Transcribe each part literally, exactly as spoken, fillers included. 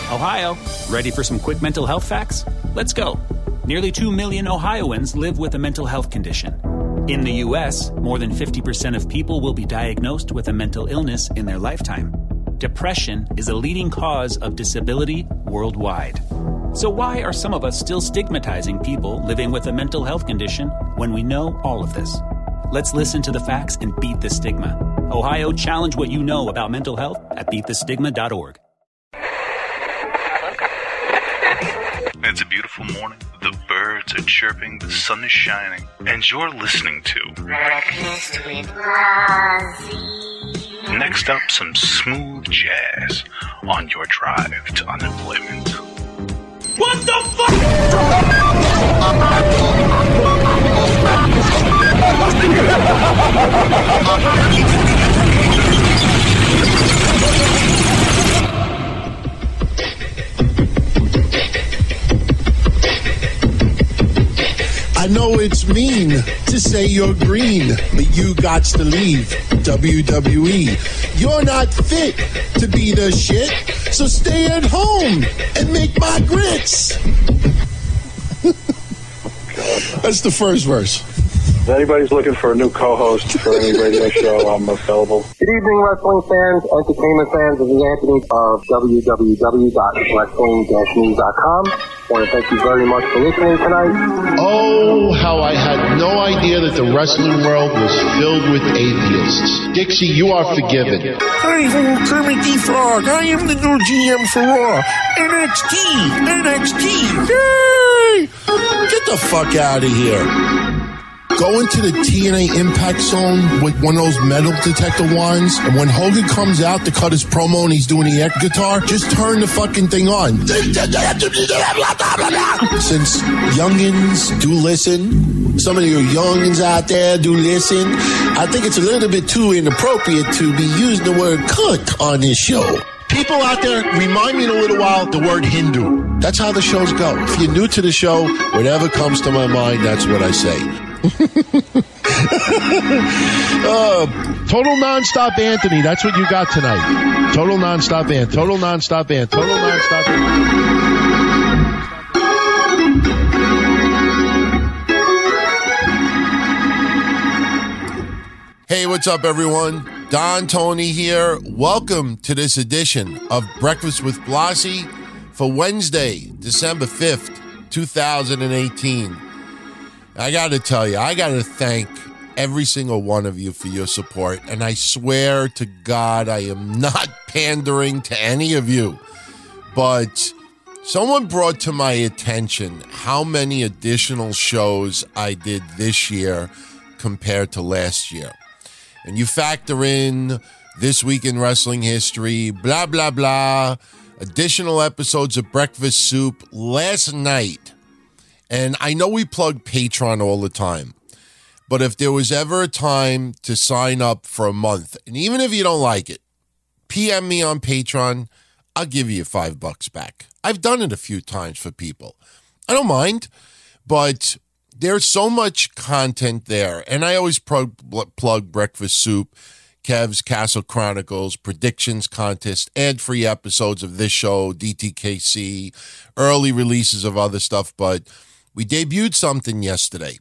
Ohio, ready for some quick mental health facts? Let's go. Nearly two million Ohioans live with a mental health condition. In the U S, more than fifty percent of people will be diagnosed with a mental illness in their lifetime. Depression is a leading cause of disability worldwide. So why are some of us still stigmatizing people living with a mental health condition when we know all of this? Let's listen to the facts and beat the stigma. Ohio, challenge what you know about mental health at beat the stigma dot org. It's a beautiful morning. The birds are chirping, the sun is shining, and you're listening to Breakfast with Blasi. Next up, some smooth jazz on your drive to unemployment. What the fuck? I know it's mean to say you're green, but you gots to leave W W E. You're not fit to be the shit, so stay at home and make my grits. That's the first verse. If anybody's looking for a new co-host for any radio show, I'm available. Good evening, wrestling fans, entertainment fans. This is Anthony of w w w dot wrestling dash news dot com. I want to thank you very much for listening tonight. Oh, how I had no idea that the wrestling world was filled with atheists. Dixie, you are forgiven. Hi, hello, Kermit the Frog. I am the new G M for Raw. N X T, N X T. Yay! Get the fuck out of here. Go into the T N A Impact Zone with one of those metal detector wands, and when Hogan comes out to cut his promo and he's doing the air guitar, just turn the fucking thing on. Since youngins do listen, some of you youngins out there do listen, I think it's a little bit too inappropriate to be using the word cunt on this show. People out there, remind me in a little while the word Hindu. That's how the shows go. If you're new to the show, whatever comes to my mind, that's what I say. uh, total nonstop Anthony. That's what you got tonight. Total nonstop Ant. Total nonstop Ant. Total nonstop Ant. Hey, what's up, everyone? Don Tony here. Welcome to this edition of Breakfast with Blasi for Wednesday, December fifth, twenty eighteen. I got to tell you, I got to thank every single one of you for your support, and I swear to God I am not pandering to any of you, but someone brought to my attention how many additional shows I did this year compared to last year. And you factor in This Week in Wrestling History, blah, blah, blah, additional episodes of Breakfast Soup last night. And I know we plug Patreon all the time, but if there was ever a time to sign up for a month, and even if you don't like it, P M me on Patreon, I'll give you five bucks back. I've done it a few times for people. I don't mind, but there's so much content there. And I always plug, plug Breakfast Soup, Kev's Castle Chronicles, Predictions Contest, ad-free episodes of this show, D T K C, early releases of other stuff, but we debuted something yesterday,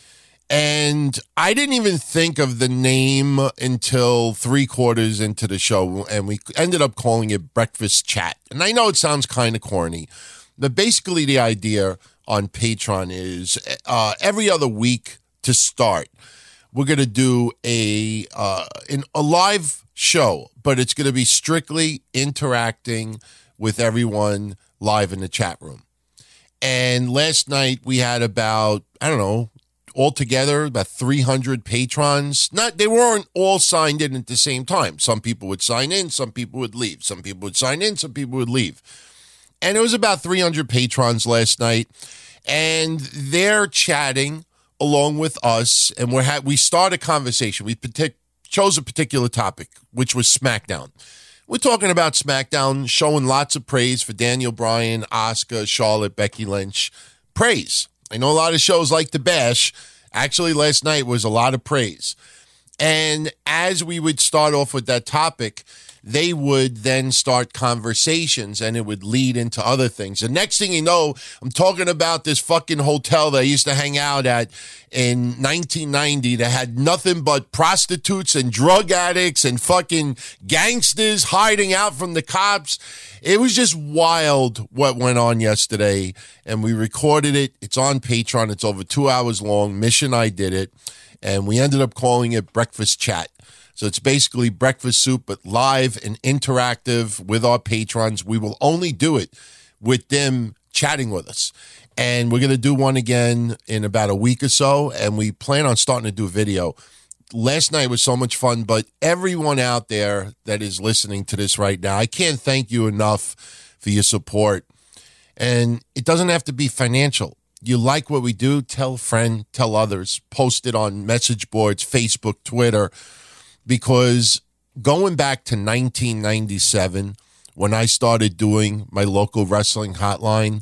and I didn't even think of the name until three quarters into the show, and we ended up calling it Breakfast Chat. And I know it sounds kind of corny, but basically the idea on Patreon is uh, every other week to start, we're going to do a, uh, in, a live show, but it's going to be strictly interacting with everyone live in the chat room. And last night we had about, I don't know, altogether about three hundred patrons. Not, they weren't all signed in at the same time. Some people would sign in, some people would leave. Some people would sign in, some people would leave. And it was about three hundred patrons last night. And they're chatting along with us. And we're ha- we start a conversation. We partic- chose a particular topic, which was SmackDown. We're talking about SmackDown, showing lots of praise for Daniel Bryan, Asuka, Charlotte, Becky Lynch. Praise. I know a lot of shows like to bash. Actually, last night was a lot of praise. And as we would start off with that topic, they would then start conversations and it would lead into other things. The next thing you know, I'm talking about this fucking hotel that I used to hang out at in nineteen ninety that had nothing but prostitutes and drug addicts and fucking gangsters hiding out from the cops. It was just wild what went on yesterday, and we recorded it. It's on Patreon. It's over two hours long. Mish and I did it, and we ended up calling it Breakfast Chat. So it's basically Breakfast Soup, but live and interactive with our patrons. We will only do it with them chatting with us. And we're going to do one again in about a week or so, and we plan on starting to do video. Last night was so much fun, but everyone out there that is listening to this right now, I can't thank you enough for your support. And it doesn't have to be financial. You like what we do, tell a friend, tell others, post it on message boards, Facebook, Twitter. Because going back to nineteen ninety-seven, when I started doing my local wrestling hotline,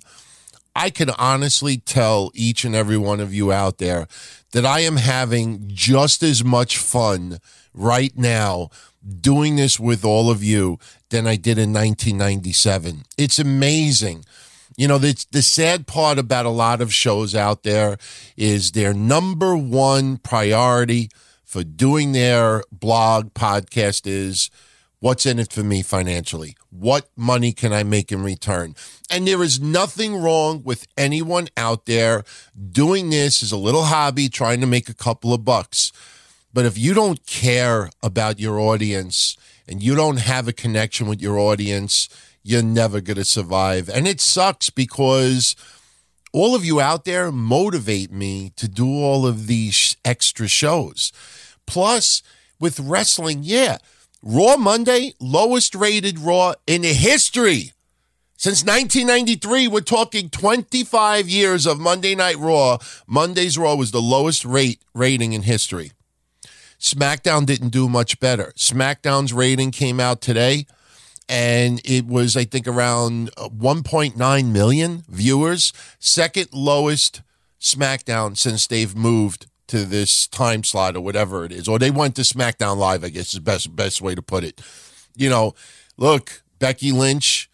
I can honestly tell each and every one of you out there that I am having just as much fun right now doing this with all of you than I did in nineteen ninety-seven. It's amazing. You know, the, the sad part about a lot of shows out there is their number one priority for doing their blog podcast is what's in it for me financially? What money can I make in return? And there is nothing wrong with anyone out there doing this as a little hobby, trying to make a couple of bucks. But if you don't care about your audience and you don't have a connection with your audience, you're never going to survive. And it sucks because all of you out there motivate me to do all of these extra shows. Plus, with wrestling, yeah, Raw Monday, lowest rated Raw in history. Since nineteen ninety-three, we're talking twenty-five years of Monday Night Raw. Monday's Raw was the lowest rate rating in history. SmackDown didn't do much better. SmackDown's rating came out today, and it was, I think, around one point nine million viewers. Second lowest SmackDown since they've moved to this time slot or whatever it is. Or they went to SmackDown Live, I guess is the best, best way to put it. You know, look, Becky Lynch,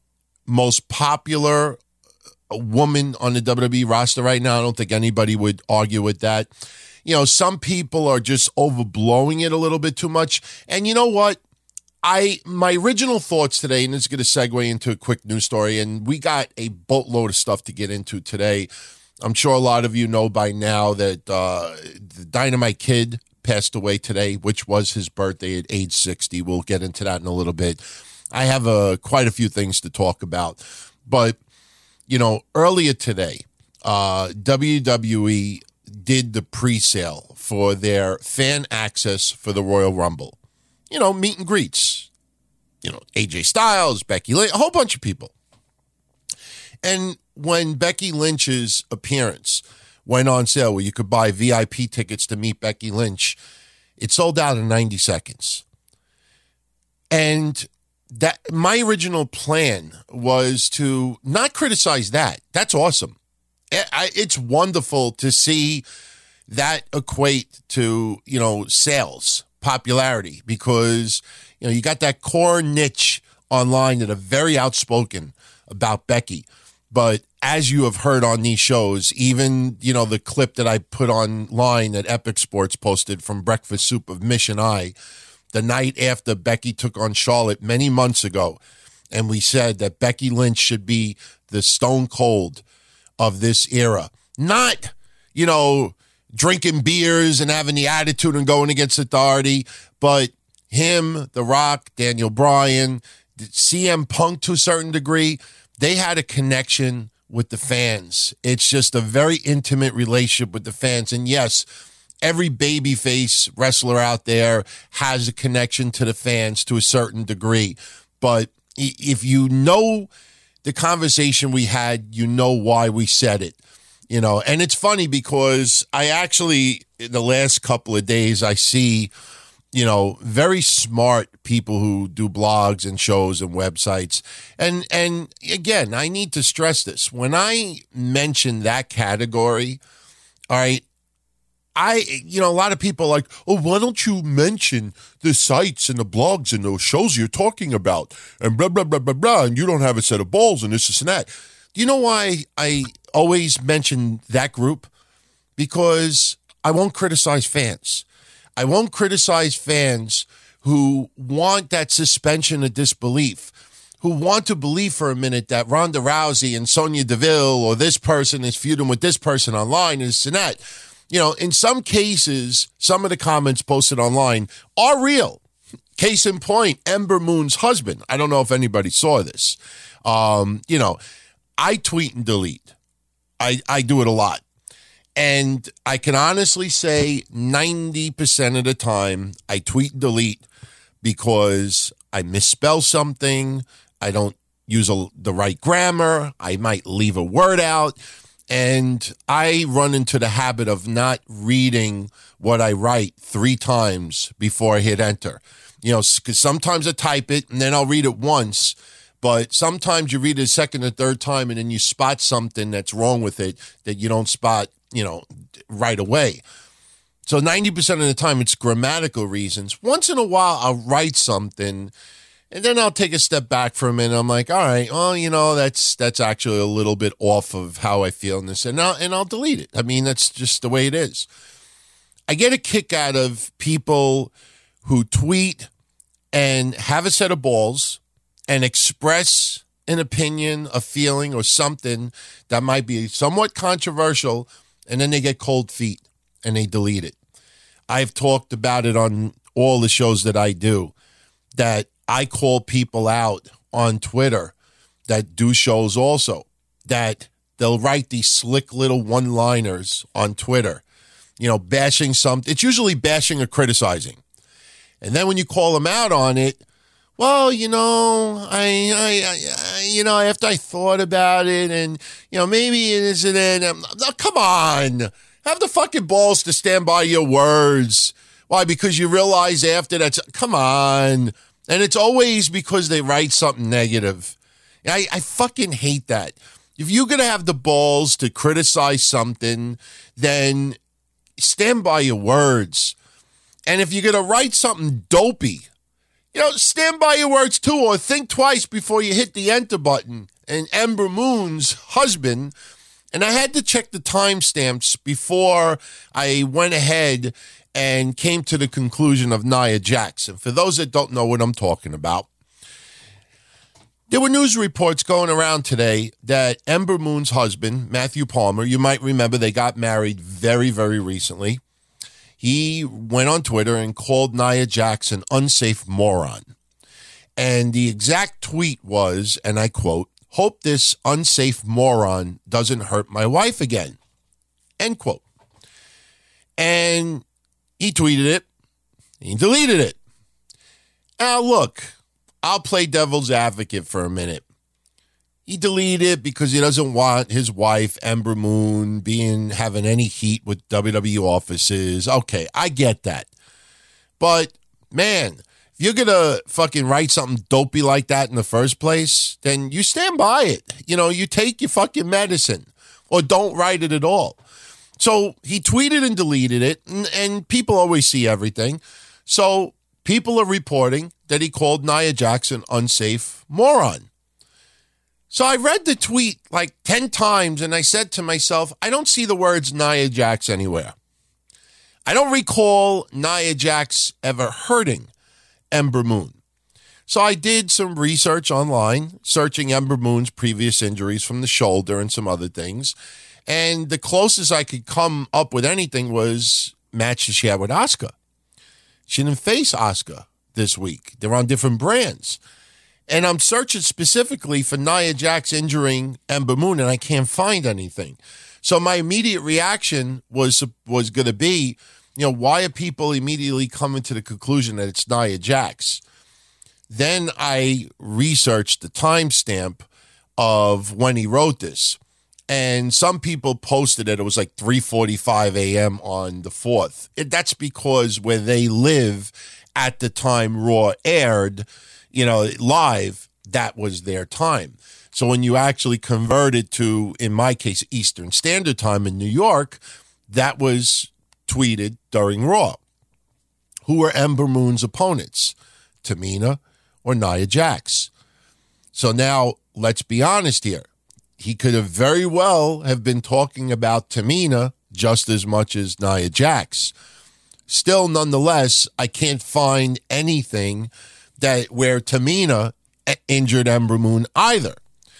most popular woman on the W W E roster right now. I don't think anybody would argue with that. You know, some people are just overblowing it a little bit too much. And you know what? I my original thoughts today, and this is going to segue into a quick news story, and we got a boatload of stuff to get into today. I'm sure a lot of you know by now that uh, the Dynamite Kid passed away today, which was his birthday at age sixty. We'll get into that in a little bit. I have uh, quite a few things to talk about. But, you know, earlier today, uh, W W E did the pre-sale for their fan access for the Royal Rumble. You know, meet and greets. You know, A J Styles, Becky Lynch, a whole bunch of people. And when Becky Lynch's appearance went on sale, where you could buy V I P tickets to meet Becky Lynch, it sold out in ninety seconds. And that my original plan was to not criticize that. That's awesome. It's wonderful to see that equate to, you know, sales, popularity, because, you know, you got that core niche online that are very outspoken about Becky. But as you have heard on these shows, even, you know, the clip that I put online that Epic Sports posted from Breakfast Soup of Mish and I, the night after Becky took on Charlotte many months ago, and we said that Becky Lynch should be the Stone Cold of this era. Not, you know, drinking beers and having the attitude and going against authority, but him, The Rock, Daniel Bryan, C M Punk to a certain degree, they had a connection with the fans. It's just a very intimate relationship with the fans. And yes, every babyface wrestler out there has a connection to the fans to a certain degree. But if you know the conversation we had, you know why we said it. You know, and it's funny because I actually, in the last couple of days, I see, you know, very smart people who do blogs and shows and websites. And and again, I need to stress this. When I mention that category, all right, I, you know, a lot of people are like, oh, why don't you mention the sites and the blogs and those shows you're talking about and blah, blah, blah, blah, blah, and you don't have a set of balls and this, this, and that. Do you know why I always mention that group? Because I won't criticize fans. I won't criticize fans who want that suspension of disbelief, who want to believe for a minute that Ronda Rousey and Sonya Deville or this person is feuding with this person online and this and that. You know, in some cases, some of the comments posted online are real. Case in point, Ember Moon's husband. I don't know if anybody saw this. Um, you know, I tweet and delete. I, I do it a lot. And I can honestly say ninety percent of the time I tweet and delete because I misspell something. I don't use a, the right grammar. I might leave a word out. And I run into the habit of not reading what I write three times before I hit enter. You know, because sometimes I type it and then I'll read it once. But sometimes you read it a second or third time and then you spot something that's wrong with it that you don't spot, you know, right away. So ninety percent of the time it's grammatical reasons. Once in a while I'll write something and then I'll take a step back for a minute. I'm like, all right, well, you know, that's that's actually a little bit off of how I feel in this. And I'll, and I'll delete it. I mean, that's just the way it is. I get a kick out of people who tweet and have a set of balls and express an opinion, a feeling, or something that might be somewhat controversial, and then they get cold feet and they delete it. I've talked about it on all the shows that I do, that I call people out on Twitter that do shows also, that they'll write these slick little one-liners on Twitter, you know, bashing something. It's usually bashing or criticizing. And then when you call them out on it, well, you know, I, I, I you know, after I thought about it and, you know, maybe it isn't it. Um, no, come on. Have the fucking balls to stand by your words. Why? Because you realize after that's, come on. And it's always because they write something negative. I, I fucking hate that. If you're going to have the balls to criticize something, then stand by your words. And if you're going to write something dopey, you know, stand by your words too, or think twice before you hit the enter button. And Ember Moon's husband, and I had to check the timestamps before I went ahead and came to the conclusion of Nia Jax. For those that don't know what I'm talking about, there were news reports going around today that Ember Moon's husband, Matthew Palmer, you might remember they got married very, very recently. He went on Twitter and called Nia Jax an unsafe moron. And the exact tweet was, and I quote, "Hope this unsafe moron doesn't hurt my wife again." End quote. And he tweeted it. He deleted it. Now, look, I'll play devil's advocate for a minute. He deleted it because he doesn't want his wife, Ember Moon, being having any heat with W W E offices. Okay, I get that. But, man, if you're going to fucking write something dopey like that in the first place, then you stand by it. You know, you take your fucking medicine or don't write it at all. So he tweeted and deleted it, and, and people always see everything. So people are reporting that he called Nia Jax an unsafe moron. So I read the tweet like ten times, and I said to myself, I don't see the words Nia Jax anywhere. I don't recall Nia Jax ever hurting Ember Moon. So I did some research online, searching Ember Moon's previous injuries from the shoulder and some other things. And the closest I could come up with anything was matches she had with Asuka. She didn't face Asuka this week. They're on different brands. And I'm searching specifically for Nia Jax injuring Ember Moon, and I can't find anything. So my immediate reaction was was going to be, you know, why are people immediately coming to the conclusion that it's Nia Jax? Then I researched the timestamp of when he wrote this. And some people posted that it was like three forty-five a.m. on the fourth. That's because where they live at the time Raw aired, you know, live, that was their time. So when you actually convert it to, in my case, Eastern Standard Time in New York, that was tweeted during Raw. Who were Ember Moon's opponents? Tamina or Nia Jax? So now, let's be honest here. He could have very well have been talking about Tamina just as much as Nia Jax. Still, nonetheless, I can't find anything that where Tamina injured Ember Moon either.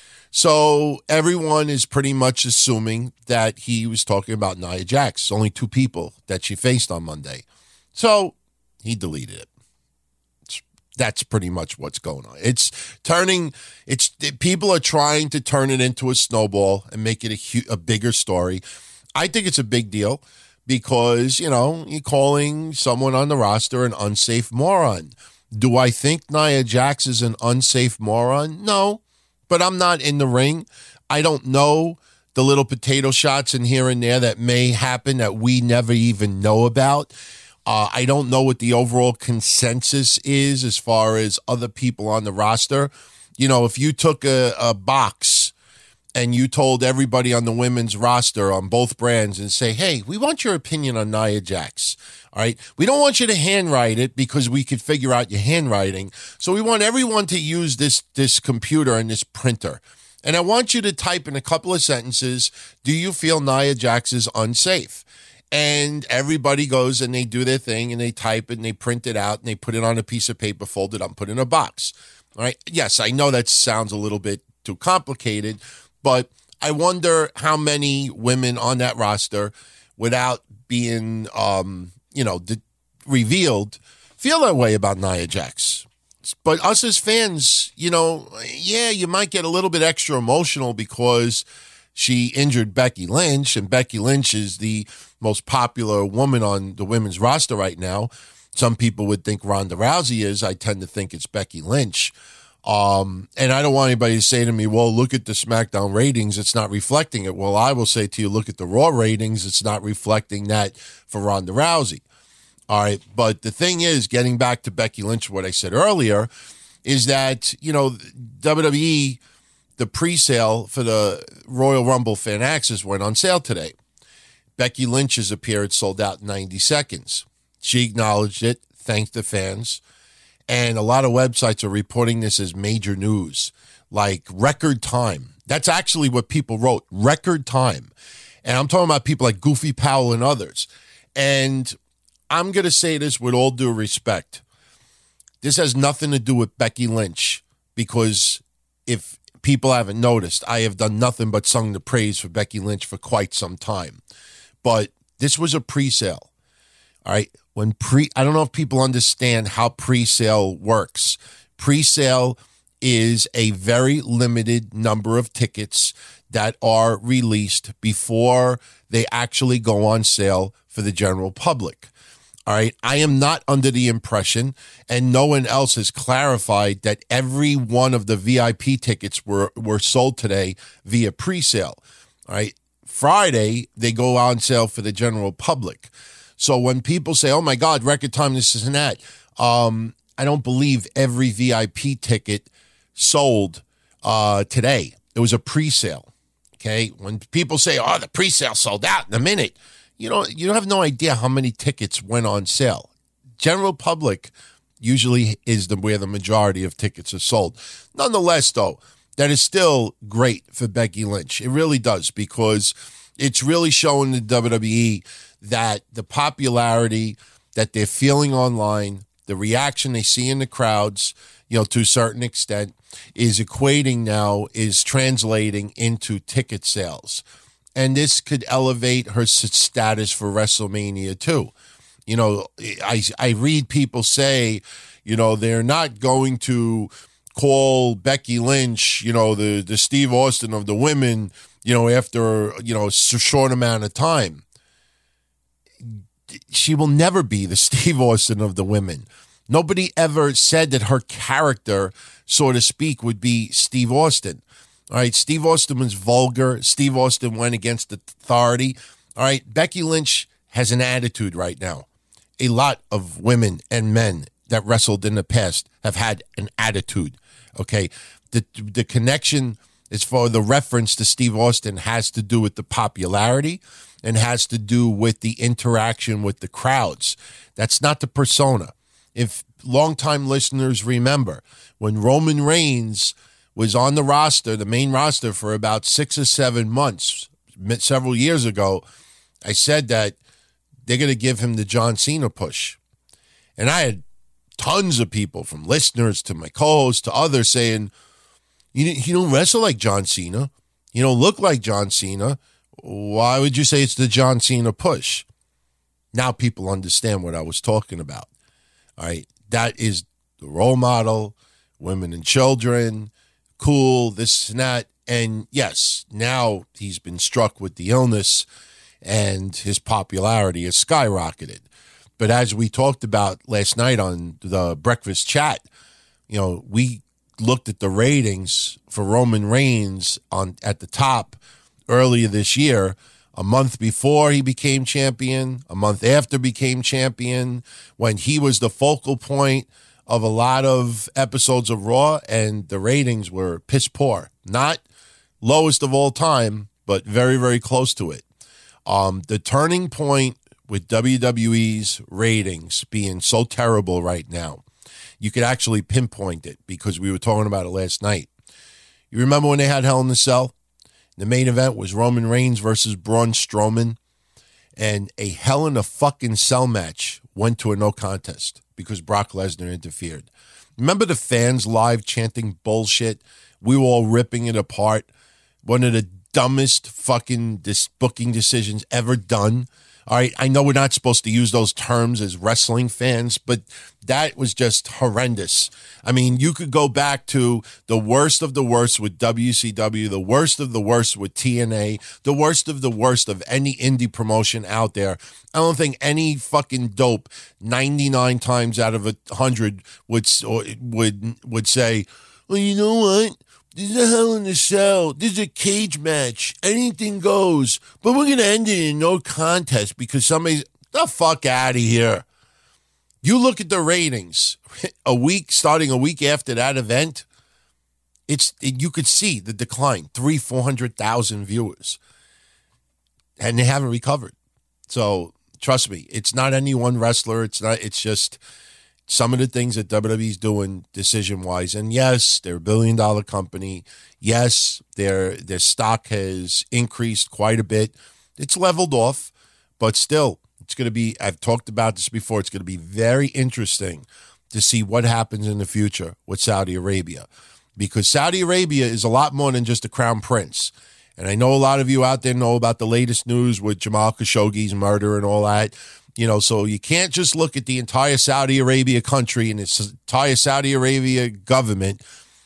So everyone is pretty much assuming that he was talking about Nia Jax. Only two people that she faced on Monday. So he deleted it. It's, that's pretty much what's going on. It's turning, it's people are trying to turn it into a snowball and make it a, hu- a bigger story. I think it's a big deal because, you know, you're calling someone on the roster an unsafe moron. Do I think Nia Jax is an unsafe moron? No, but I'm not in the ring. I don't know the little potato shots in here and there that may happen that we never even know about. Uh, I don't know what the overall consensus is as far as other people on the roster. You know, if you took a, a box and you told everybody on the women's roster on both brands and say, hey, we want your opinion on Nia Jax. All right. We don't want you to handwrite it because we could figure out your handwriting. So we want everyone to use this, this computer and this printer. And I want you to type in a couple of sentences, do you feel Nia Jax is unsafe? And everybody goes and they do their thing and they type it and they print it out and they put it on a piece of paper, fold it up, and put it in a box. All right. Yes, I know that sounds a little bit too complicated, but I wonder how many women on that roster, without being, um, you know, de- revealed, feel that way about Nia Jax. But us as fans, you know, yeah, you might get a little bit extra emotional because she injured Becky Lynch, and Becky Lynch is the most popular woman on the women's roster right now. Some people would think Ronda Rousey is. I tend to think it's Becky Lynch. Um, and I don't want anybody to say to me, well, look at the SmackDown ratings. It's not reflecting it. Well, I will say to you, look at the Raw ratings. It's not reflecting that for Ronda Rousey. All right. But the thing is, getting back to Becky Lynch, what I said earlier, is that, you know, W W E, the pre-sale for the Royal Rumble Fan Access went on sale today. Becky Lynch's appearance sold out in ninety seconds. She acknowledged it, thanked the fans. And a lot of websites are reporting this as major news, like record time. That's actually what people wrote, record time. And I'm talking about people like Goofy Powell and others. And I'm going to say this with all due respect. This has nothing to do with Becky Lynch, because if people haven't noticed, I have done nothing but sung the praise for Becky Lynch for quite some time. But this was a pre-sale, all right? When pre, I don't know if people understand how pre-sale works. Pre-sale is a very limited number of tickets that are released before they actually go on sale for the general public. All right. I am not under the impression, and no one else has clarified, that every one of the V I P tickets were, were sold today via pre-sale. All right. Friday, they go on sale for the general public. So when people say, oh my God, record time, this is and that, um, I don't believe every V I P ticket sold uh, today. It was a pre-sale. Okay. When people say, oh, the pre-sale sold out in a minute, you know, you have no idea how many tickets went on sale. General public usually is the where the majority of tickets are sold. Nonetheless, though, that is still great for Becky Lynch. It really does, because it's really showing the W W E that the popularity that they're feeling online, the reaction they see in the crowds, you know, to a certain extent, is equating now, is translating into ticket sales. And this could elevate her status for WrestleMania too. You know, I, I read people say, you know, they're not going to call Becky Lynch, you know, the, the Steve Austin of the women, you know, after, you know, a short amount of time. She will never be the Steve Austin of the women. Nobody ever said that her character, so to speak, would be Steve Austin. All right, Steve Austin was vulgar. Steve Austin went against authority. All right, Becky Lynch has an attitude right now. A lot of women and men that wrestled in the past have had an attitude, okay? The the connection as far the reference to Steve Austin has to do with the popularity and has to do with the interaction with the crowds. That's not the persona. If longtime listeners remember, when Roman Reigns was on the roster, the main roster, for about six or seven months, several years ago, I said that they're going to give him the John Cena push. And I had tons of people, from listeners to my co-hosts to others, saying, you, you don't wrestle like John Cena. You don't look like John Cena. Why would you say it's the John Cena push? Now people understand what I was talking about. All right, that is the role model, women and children, cool, this and that. And yes, now he's been struck with the illness and his popularity has skyrocketed. But as we talked about last night on the breakfast chat, you know, we looked at the ratings for Roman Reigns on at the top earlier this year, a month before he became champion, a month after became champion, when he was the focal point of a lot of episodes of Raw, and the ratings were piss poor. Not lowest of all time, but very, very close to it. Um, the turning point with W W E's ratings being so terrible right now, you could actually pinpoint it because we were talking about it last night. You remember when they had Hell in a Cell? The main event was Roman Reigns versus Braun Strowman, and a Hell in a fucking Cell match went to a no contest because Brock Lesnar interfered. Remember the fans live chanting bullshit? We were all ripping it apart. One of the dumbest fucking dis- booking decisions ever done. All right, I know we're not supposed to use those terms as wrestling fans, but that was just horrendous. I mean, you could go back to the worst of the worst with W C W, the worst of the worst with T N A, the worst of the worst of any indie promotion out there. I don't think any fucking dope ninety-nine times out of a hundred would would would say, well, you know what? This is a Hell in a Cell. This is a cage match. Anything goes. But we're going to end it in no contest because somebody's... The fuck out of here. You look at the ratings. A week, starting a week after that event, it's it, you could see the decline. Three, four hundred thousand viewers. And they haven't recovered. So, trust me, it's not any one wrestler. It's not. It's just... some of the things that W W E's doing decision-wise. And yes, they're a billion-dollar company. Yes, their their stock has increased quite a bit. It's leveled off, but still, it's going to be, I've talked about this before, it's going to be very interesting to see what happens in the future with Saudi Arabia. Because Saudi Arabia is a lot more than just a crown prince. And I know a lot of you out there know about the latest news with Jamal Khashoggi's murder and all that. You know, so you can't just look at the entire Saudi Arabia country and its entire Saudi Arabia government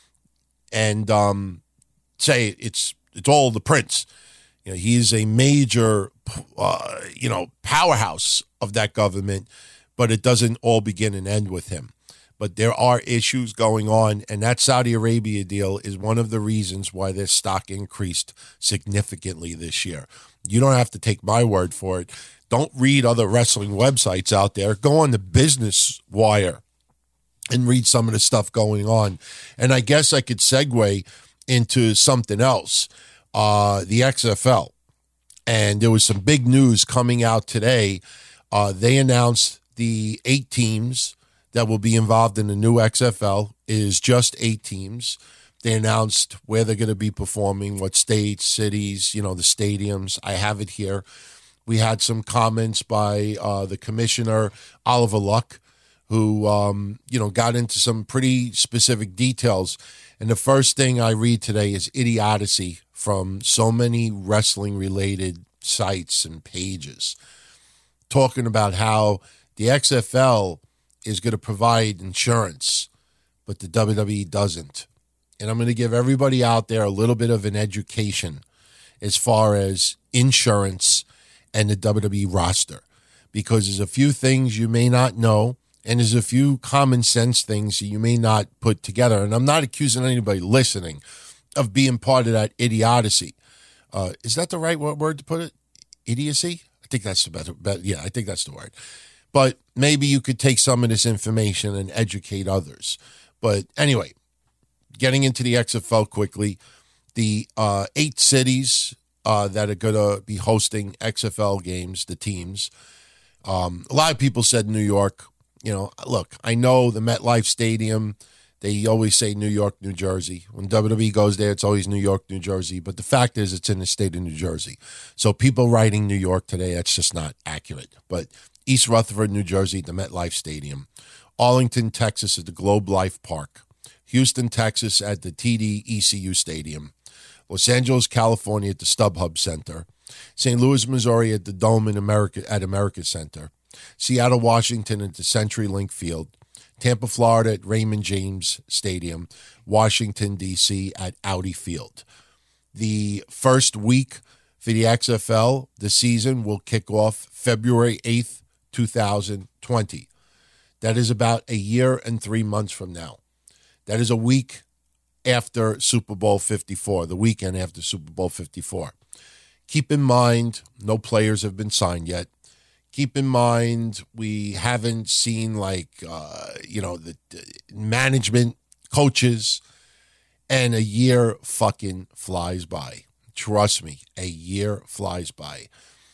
and um, say it's it's all the prince. You know, he is a major, uh, you know, powerhouse of that government, but it doesn't all begin and end with him. But there are issues going on, and that Saudi Arabia deal is one of the reasons why their stock increased significantly this year. You don't have to take my word for it. Don't read other wrestling websites out there. Go on the Business Wire and read some of the stuff going on. And I guess I could segue into something else, uh, the X F L. And there was some big news coming out today. Uh, they announced the eight teams that will be involved in the new X F L. It is just eight teams. They announced where they're going to be performing, what states, cities, you know, the stadiums. I have it here. We had some comments by uh, the commissioner, Oliver Luck, who, um, you know, got into some pretty specific details. And the first thing I read today is idiocy from so many wrestling-related sites and pages, talking about how the X F L is going to provide insurance, but the W W E doesn't. And I'm going to give everybody out there a little bit of an education as far as insurance and the W W E roster, because there's a few things you may not know, and there's a few common sense things that you may not put together. And I'm not accusing anybody listening of being part of that idiocy. Uh, is that the right word to put it? Idiocy? I think that's the better, better. Yeah, I think that's the word. But maybe you could take some of this information and educate others. But anyway, getting into the X F L quickly, the uh, eight cities uh, that are going to be hosting X F L games, the teams. Um, a lot of people said New York. You know, look, I know the MetLife Stadium, they always say New York, New Jersey. When W W E goes there, it's always New York, New Jersey. But the fact is, it's in the state of New Jersey. So people writing New York today, that's just not accurate. But East Rutherford, New Jersey, the MetLife Stadium. Arlington, Texas, at the Globe Life Park. Houston, Texas, at the T D E C U Stadium. Los Angeles, California, at the StubHub Center. Saint Louis, Missouri, at the Dome in America at America Center. Seattle, Washington, at the CenturyLink Field. Tampa, Florida, at Raymond James Stadium. Washington, D C, at Audi Field. The first week for the X F L, the season will kick off February eighth, twenty twenty. That is about a year and three months from now. That is a week after Super Bowl fifty-four, the weekend after Super Bowl fifty-four. Keep in mind, no players have been signed yet. Keep in mind, we haven't seen, like, uh, you know, the, the management, coaches, and a year fucking flies by. Trust me, a year flies by.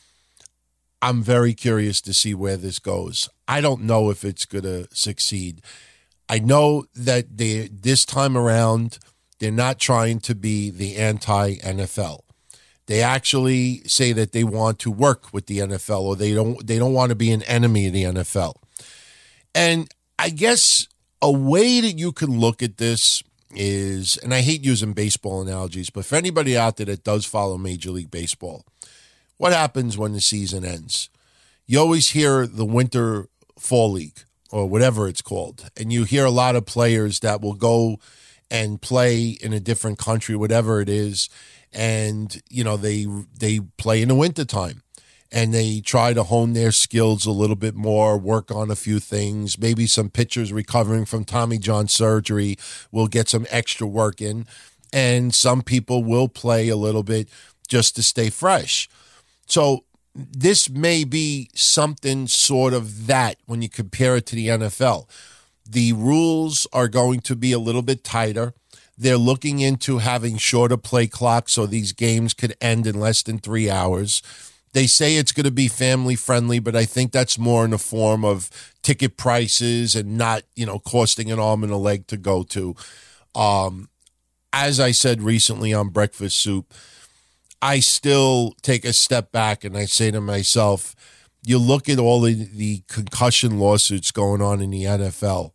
I'm very curious to see where this goes. I don't know if it's going to succeed. I know that they this time around, they're not trying to be the anti-N F L. They actually say that they want to work with the N F L, or they don't they don't want to be an enemy of the N F L. And I guess a way that you can look at this is, and I hate using baseball analogies, but for anybody out there that does follow Major League Baseball, what happens when the season ends? You always hear the winter fall league, or whatever it's called, and you hear a lot of players that will go and play in a different country, whatever it is, and you know they they play in the wintertime, and they try to hone their skills a little bit more, work on a few things. Maybe some pitchers recovering from Tommy John surgery will get some extra work in, and some people will play a little bit just to stay fresh. So this may be something sort of that when you compare it to the N F L. The rules are going to be a little bit tighter. They're looking into having shorter play clocks so these games could end in less than three hours. They say it's going to be family friendly, but I think that's more in the form of ticket prices and not, you know, costing an arm and a leg to go to. Um, as I said recently on Breakfast Soup, I still take a step back and I say to myself, you look at all the, the concussion lawsuits going on in the N F L.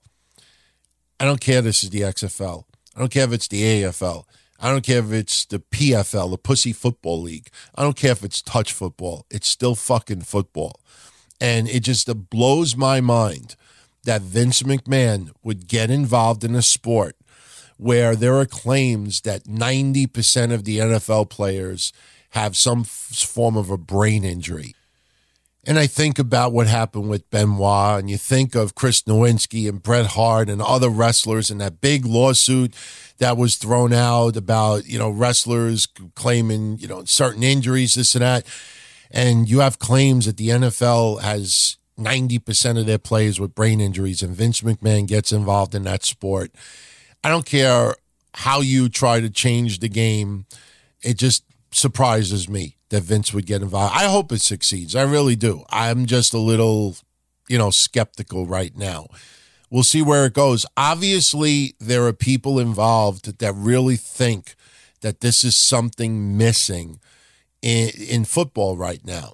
I don't care if this is the X F L. I don't care if it's the A F L. I don't care if it's the P F L, the Pussy Football League. I don't care if it's touch football. It's still fucking football. And it just it blows my mind that Vince McMahon would get involved in a sport where there are claims that ninety percent of the N F L players have some f- form of a brain injury. And I think about what happened with Benoit, and you think of Chris Nowinski and Bret Hart and other wrestlers and that big lawsuit that was thrown out about, you know, wrestlers claiming, you know, certain injuries, this and that. And you have claims that the N F L has ninety percent of their players with brain injuries, and Vince McMahon gets involved in that sport. I don't care how you try to change the game. It just surprises me that Vince would get involved. I hope it succeeds. I really do. I'm just a little, you know, skeptical right now. We'll see where it goes. Obviously, there are people involved that really think that this is something missing in, in football right now.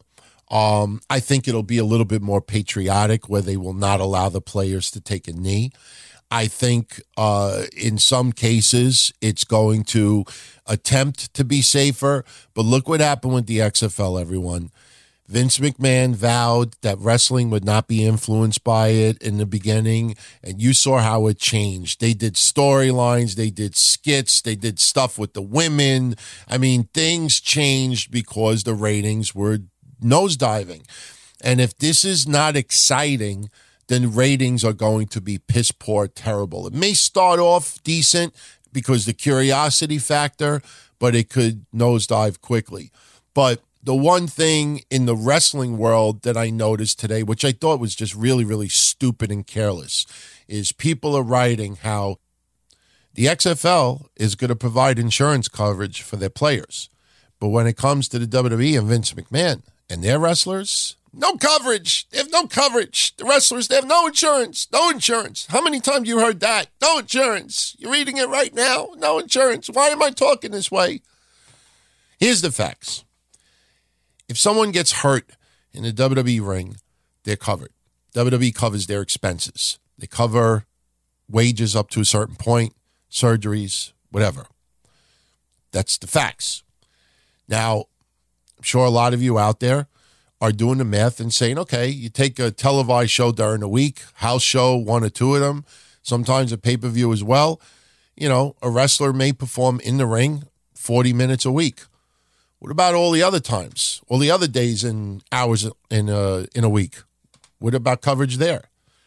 Um, I think it'll be a little bit more patriotic, where they will not allow the players to take a knee. I think uh, in some cases it's going to attempt to be safer. But look what happened with the X F L, everyone. Vince McMahon vowed that wrestling would not be influenced by it in the beginning, and you saw how it changed. They did storylines, they did skits, they did stuff with the women. I mean, things changed because the ratings were nosediving. And if this is not exciting, then ratings are going to be piss poor, terrible. It may start off decent because the curiosity factor, but it could nosedive quickly. But the one thing in the wrestling world that I noticed today, which I thought was just really, really stupid and careless, is people are writing how The X F L is going to provide insurance coverage for their players. But when it comes to the W W E and Vince McMahon and their wrestlers, no coverage. They have no coverage. The wrestlers, they have no insurance. No insurance. How many times you heard that? No insurance. You're reading it right now. No insurance. Why am I talking this way? Here's the facts. If someone gets hurt in the W W E ring, they're covered. W W E covers their expenses. They cover wages up to a certain point, surgeries, whatever. That's the facts. Now, I'm sure a lot of you out there are doing the math and saying, okay, you take a televised show during the week, house show, one or two of them, sometimes a pay-per-view as well. You know, a wrestler may perform in the ring forty minutes a week. What about all the other times, all the other days and hours in a, in a week? What about coverage there?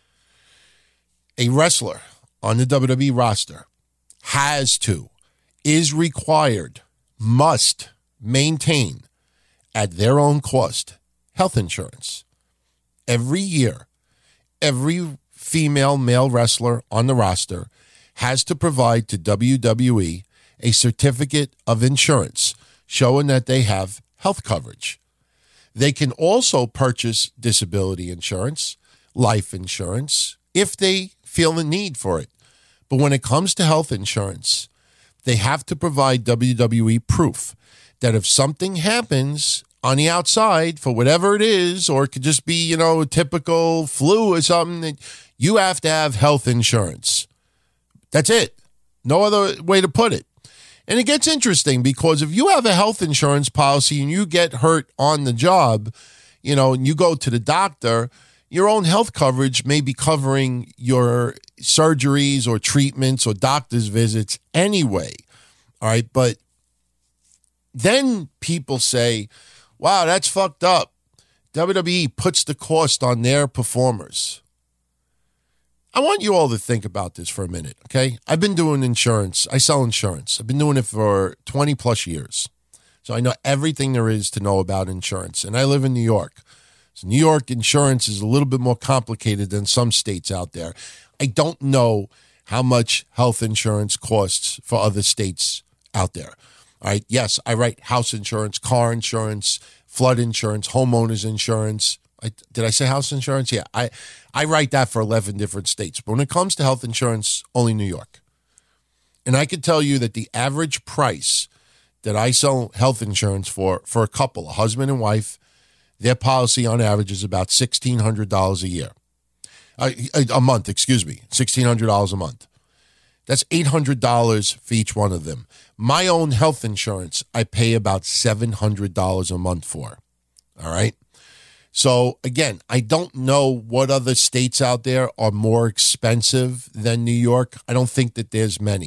A wrestler on the W W E roster has to, is required, must maintain at their own cost health insurance. Every year, every female male wrestler on the roster has to provide to W W E a certificate of insurance showing that they have health coverage. They can also purchase disability insurance, life insurance, if they feel the need for it. But when it comes to health insurance, they have to provide W W E proof that if something happens on the outside for whatever it is, or it could just be, you know, a typical flu or something, that you have to have health insurance. That's it. No other way to put it. And it gets interesting because if you have a health insurance policy and you get hurt on the job, you know, and you go to the doctor, your own health coverage may be covering your surgeries or treatments or doctor's visits anyway. All right. But then people say, wow, that's fucked up. W W E puts the cost on their performers. I want you all to think about this for a minute, okay? I've been doing insurance. I sell insurance. I've been doing it for twenty plus years. So I know everything there is to know about insurance. And I live in New York. So New York insurance is a little bit more complicated than some states out there. I don't know how much health insurance costs for other states out there. All right, yes, I write house insurance, car insurance, flood insurance, homeowners insurance. I, did I say house insurance? Yeah, I, I write that for eleven different states. But when it comes to health insurance, only New York. And I can tell you that the average price that I sell health insurance for, for a couple, a husband and wife, their policy on average is about sixteen hundred dollars a year. Uh, a, a month, excuse me, sixteen hundred dollars a month. That's eight hundred dollars for each one of them. My own health insurance, I pay about seven hundred dollars a month for. All right? So, again, I don't know what other states out there are more expensive than New York. I don't think that there's many.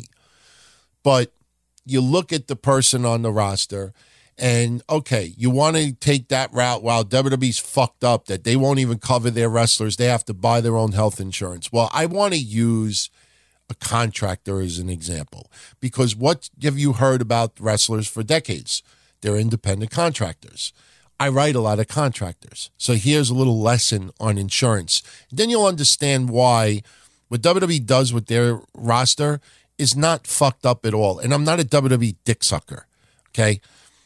But you look at the person on the roster and, okay, you want to take that route while W W E's fucked up that they won't even cover their wrestlers. They have to buy their own health insurance. Well, I want to use a contractor as an example because what have you heard about wrestlers for decades? They're independent contractors. I write a lot of contractors. So here's a little lesson on insurance. Then you'll understand why what W W E does with their roster is not fucked up at all. And I'm not a W W E dick sucker, okay?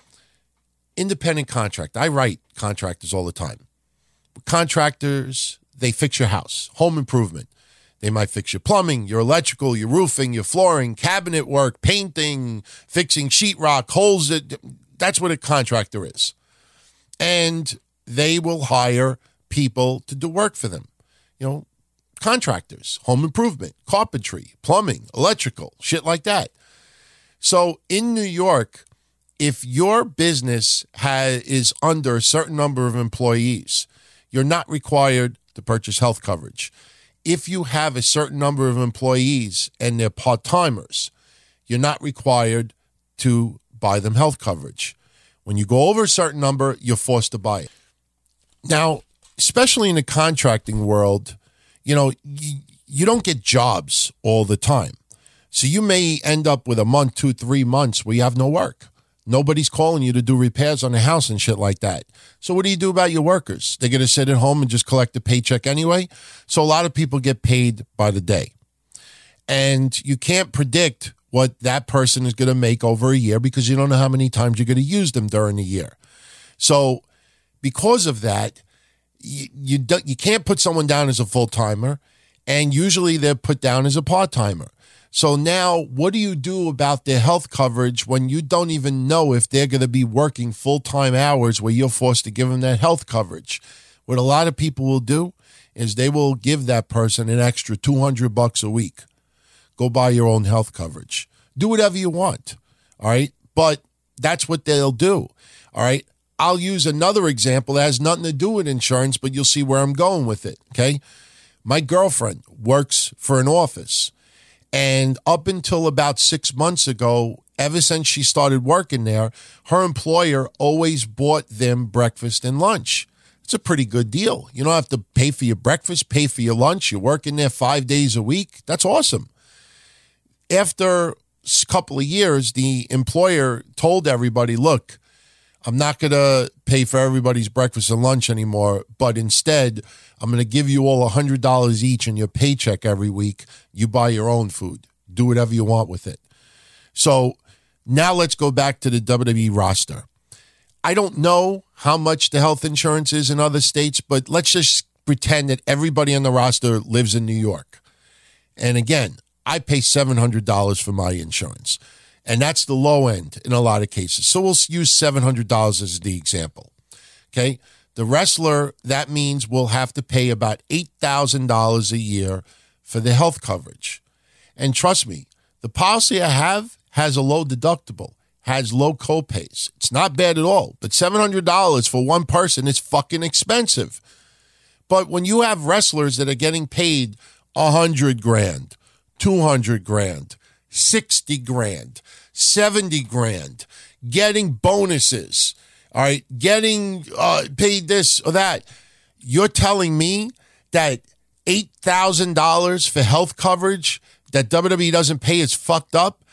Independent contractor. I write contractors all the time. Contractors, they fix your house, home improvement. They might fix your plumbing, your electrical, your roofing, your flooring, cabinet work, painting, fixing sheetrock, holes. That, that's what a contractor is. And they will hire people to do work for them. You know, contractors, home improvement, carpentry, plumbing, electrical, shit like that. So in New York, if your business has, is under a certain number of employees, you're not required to purchase health coverage. If you have a certain number of employees and they're part-timers, you're not required to buy them health coverage. When you go over a certain number, you're forced to buy it. Now, especially in the contracting world, you know, you, you don't get jobs all the time. So you may end up with a month, two, three months where you have no work. Nobody's calling you to do repairs on the house and shit like that. So what do you do about your workers? They're going to sit at home and just collect a paycheck anyway? So a lot of people get paid by the day. And you can't predict what that person is going to make over a year because you don't know how many times you're going to use them during the year. So because of that, you you, do, you can't put someone down as a full-timer, and usually they're put down as a part-timer. So now what do you do about their health coverage when you don't even know if they're going to be working full-time hours where you're forced to give them that health coverage? What a lot of people will do is they will give that person an extra two hundred bucks a week. Go buy your own health coverage. Do whatever you want, all right? But that's what they'll do, all right? I'll use another example that has nothing to do with insurance, but you'll see where I'm going with it, okay? My girlfriend works for an office. And up until about six months ago, ever since she started working there, her employer always bought them breakfast and lunch. It's a pretty good deal. You don't have to pay for your breakfast, pay for your lunch. You're working there five days a week. That's awesome. After a couple of years, the employer told everybody, look, I'm not going to pay for everybody's breakfast and lunch anymore, but instead, I'm going to give you all one hundred dollars each in your paycheck every week. You buy your own food. Do whatever you want with it. So now let's go back to the W W E roster. I don't know how much the health insurance is in other states, but let's just pretend that everybody on the roster lives in New York. And again, I pay seven hundred dollars for my insurance. And that's the low end in a lot of cases. So we'll use seven hundred dollars as the example. Okay? The wrestler, that means will have to pay about eight thousand dollars a year for the health coverage. And trust me, the policy I have has a low deductible, has low copays. It's not bad at all, but seven hundred dollars for one person is fucking expensive. But when you have wrestlers that are getting paid one hundred grand, two hundred grand, sixty grand, seventy grand, getting bonuses, all right, getting uh, paid this or that. You're telling me that eight thousand dollars for health coverage that W W E doesn't pay is fucked up?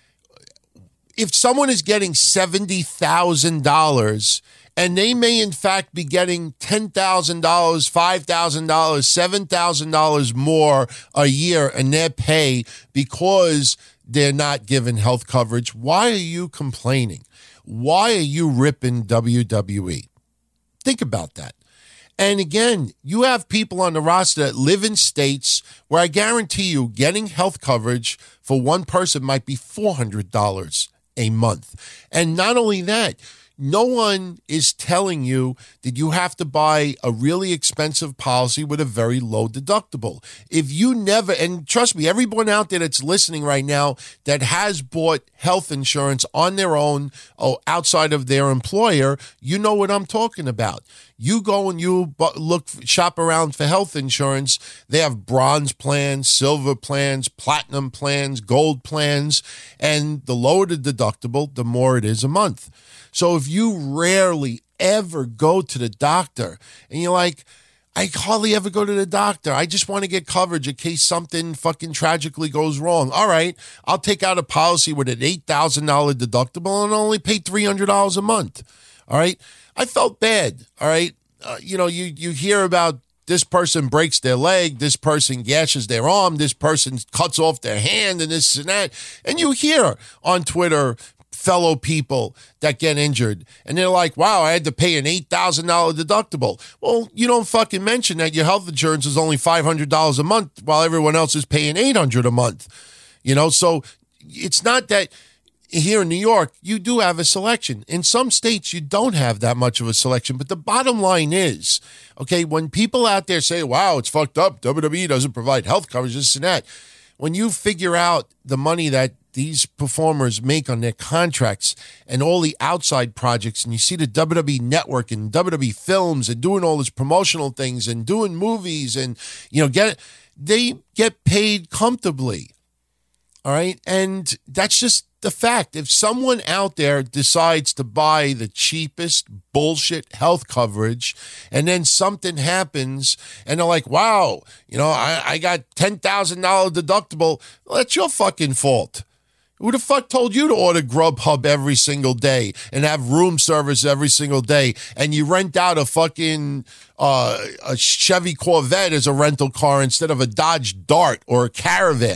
If someone is getting seventy thousand dollars and they may in fact be getting ten thousand dollars, five thousand dollars, seven thousand dollars more a year in their pay because they're not given health coverage, why are you complaining? Why are you ripping W W E? Think about that. And again, you have people on the roster that live in states where I guarantee you getting health coverage for one person might be four hundred dollars a month. And not only that, no one is telling you that you have to buy a really expensive policy with a very low deductible. If you never, and trust me, everyone out there that's listening right now that has bought health insurance on their own or outside of their employer, you know what I'm talking about. You go and you look, shop around for health insurance. They have bronze plans, silver plans, platinum plans, gold plans, and the lower the deductible, the more it is a month. So if you rarely ever go to the doctor and you're like, I hardly ever go to the doctor. I just want to get coverage in case something fucking tragically goes wrong. All right, I'll take out a policy with an eight thousand dollars deductible and only pay three hundred dollars a month. All right, I felt bad. All right, uh, you know, you, you hear about this person breaks their leg, this person gashes their arm, this person cuts off their hand and this and that. And you hear on Twitter fellow people that get injured and they're like, wow, I had to pay an eight thousand dollars deductible. Well, you don't fucking mention that your health insurance is only five hundred dollars a month while everyone else is paying eight hundred dollars a month. You know, so it's not that here in New York, you do have a selection. In some states, you don't have that much of a selection. But the bottom line is, okay, when people out there say, wow, it's fucked up, W W E doesn't provide health coverage, this and that, when you figure out the money that these performers make on their contracts and all the outside projects, and you see the W W E Network and W W E Films and doing all these promotional things and doing movies and, you know, get they get paid comfortably. All right. And that's just the fact. If someone out there decides to buy the cheapest bullshit health coverage and then something happens and they're like, wow, you know, I, I got ten thousand dollars deductible. Well, that's your fucking fault. Who the fuck told you to order Grubhub every single day and have room service every single day and you rent out a fucking uh, a Chevy Corvette as a rental car instead of a Dodge Dart or a Caravan?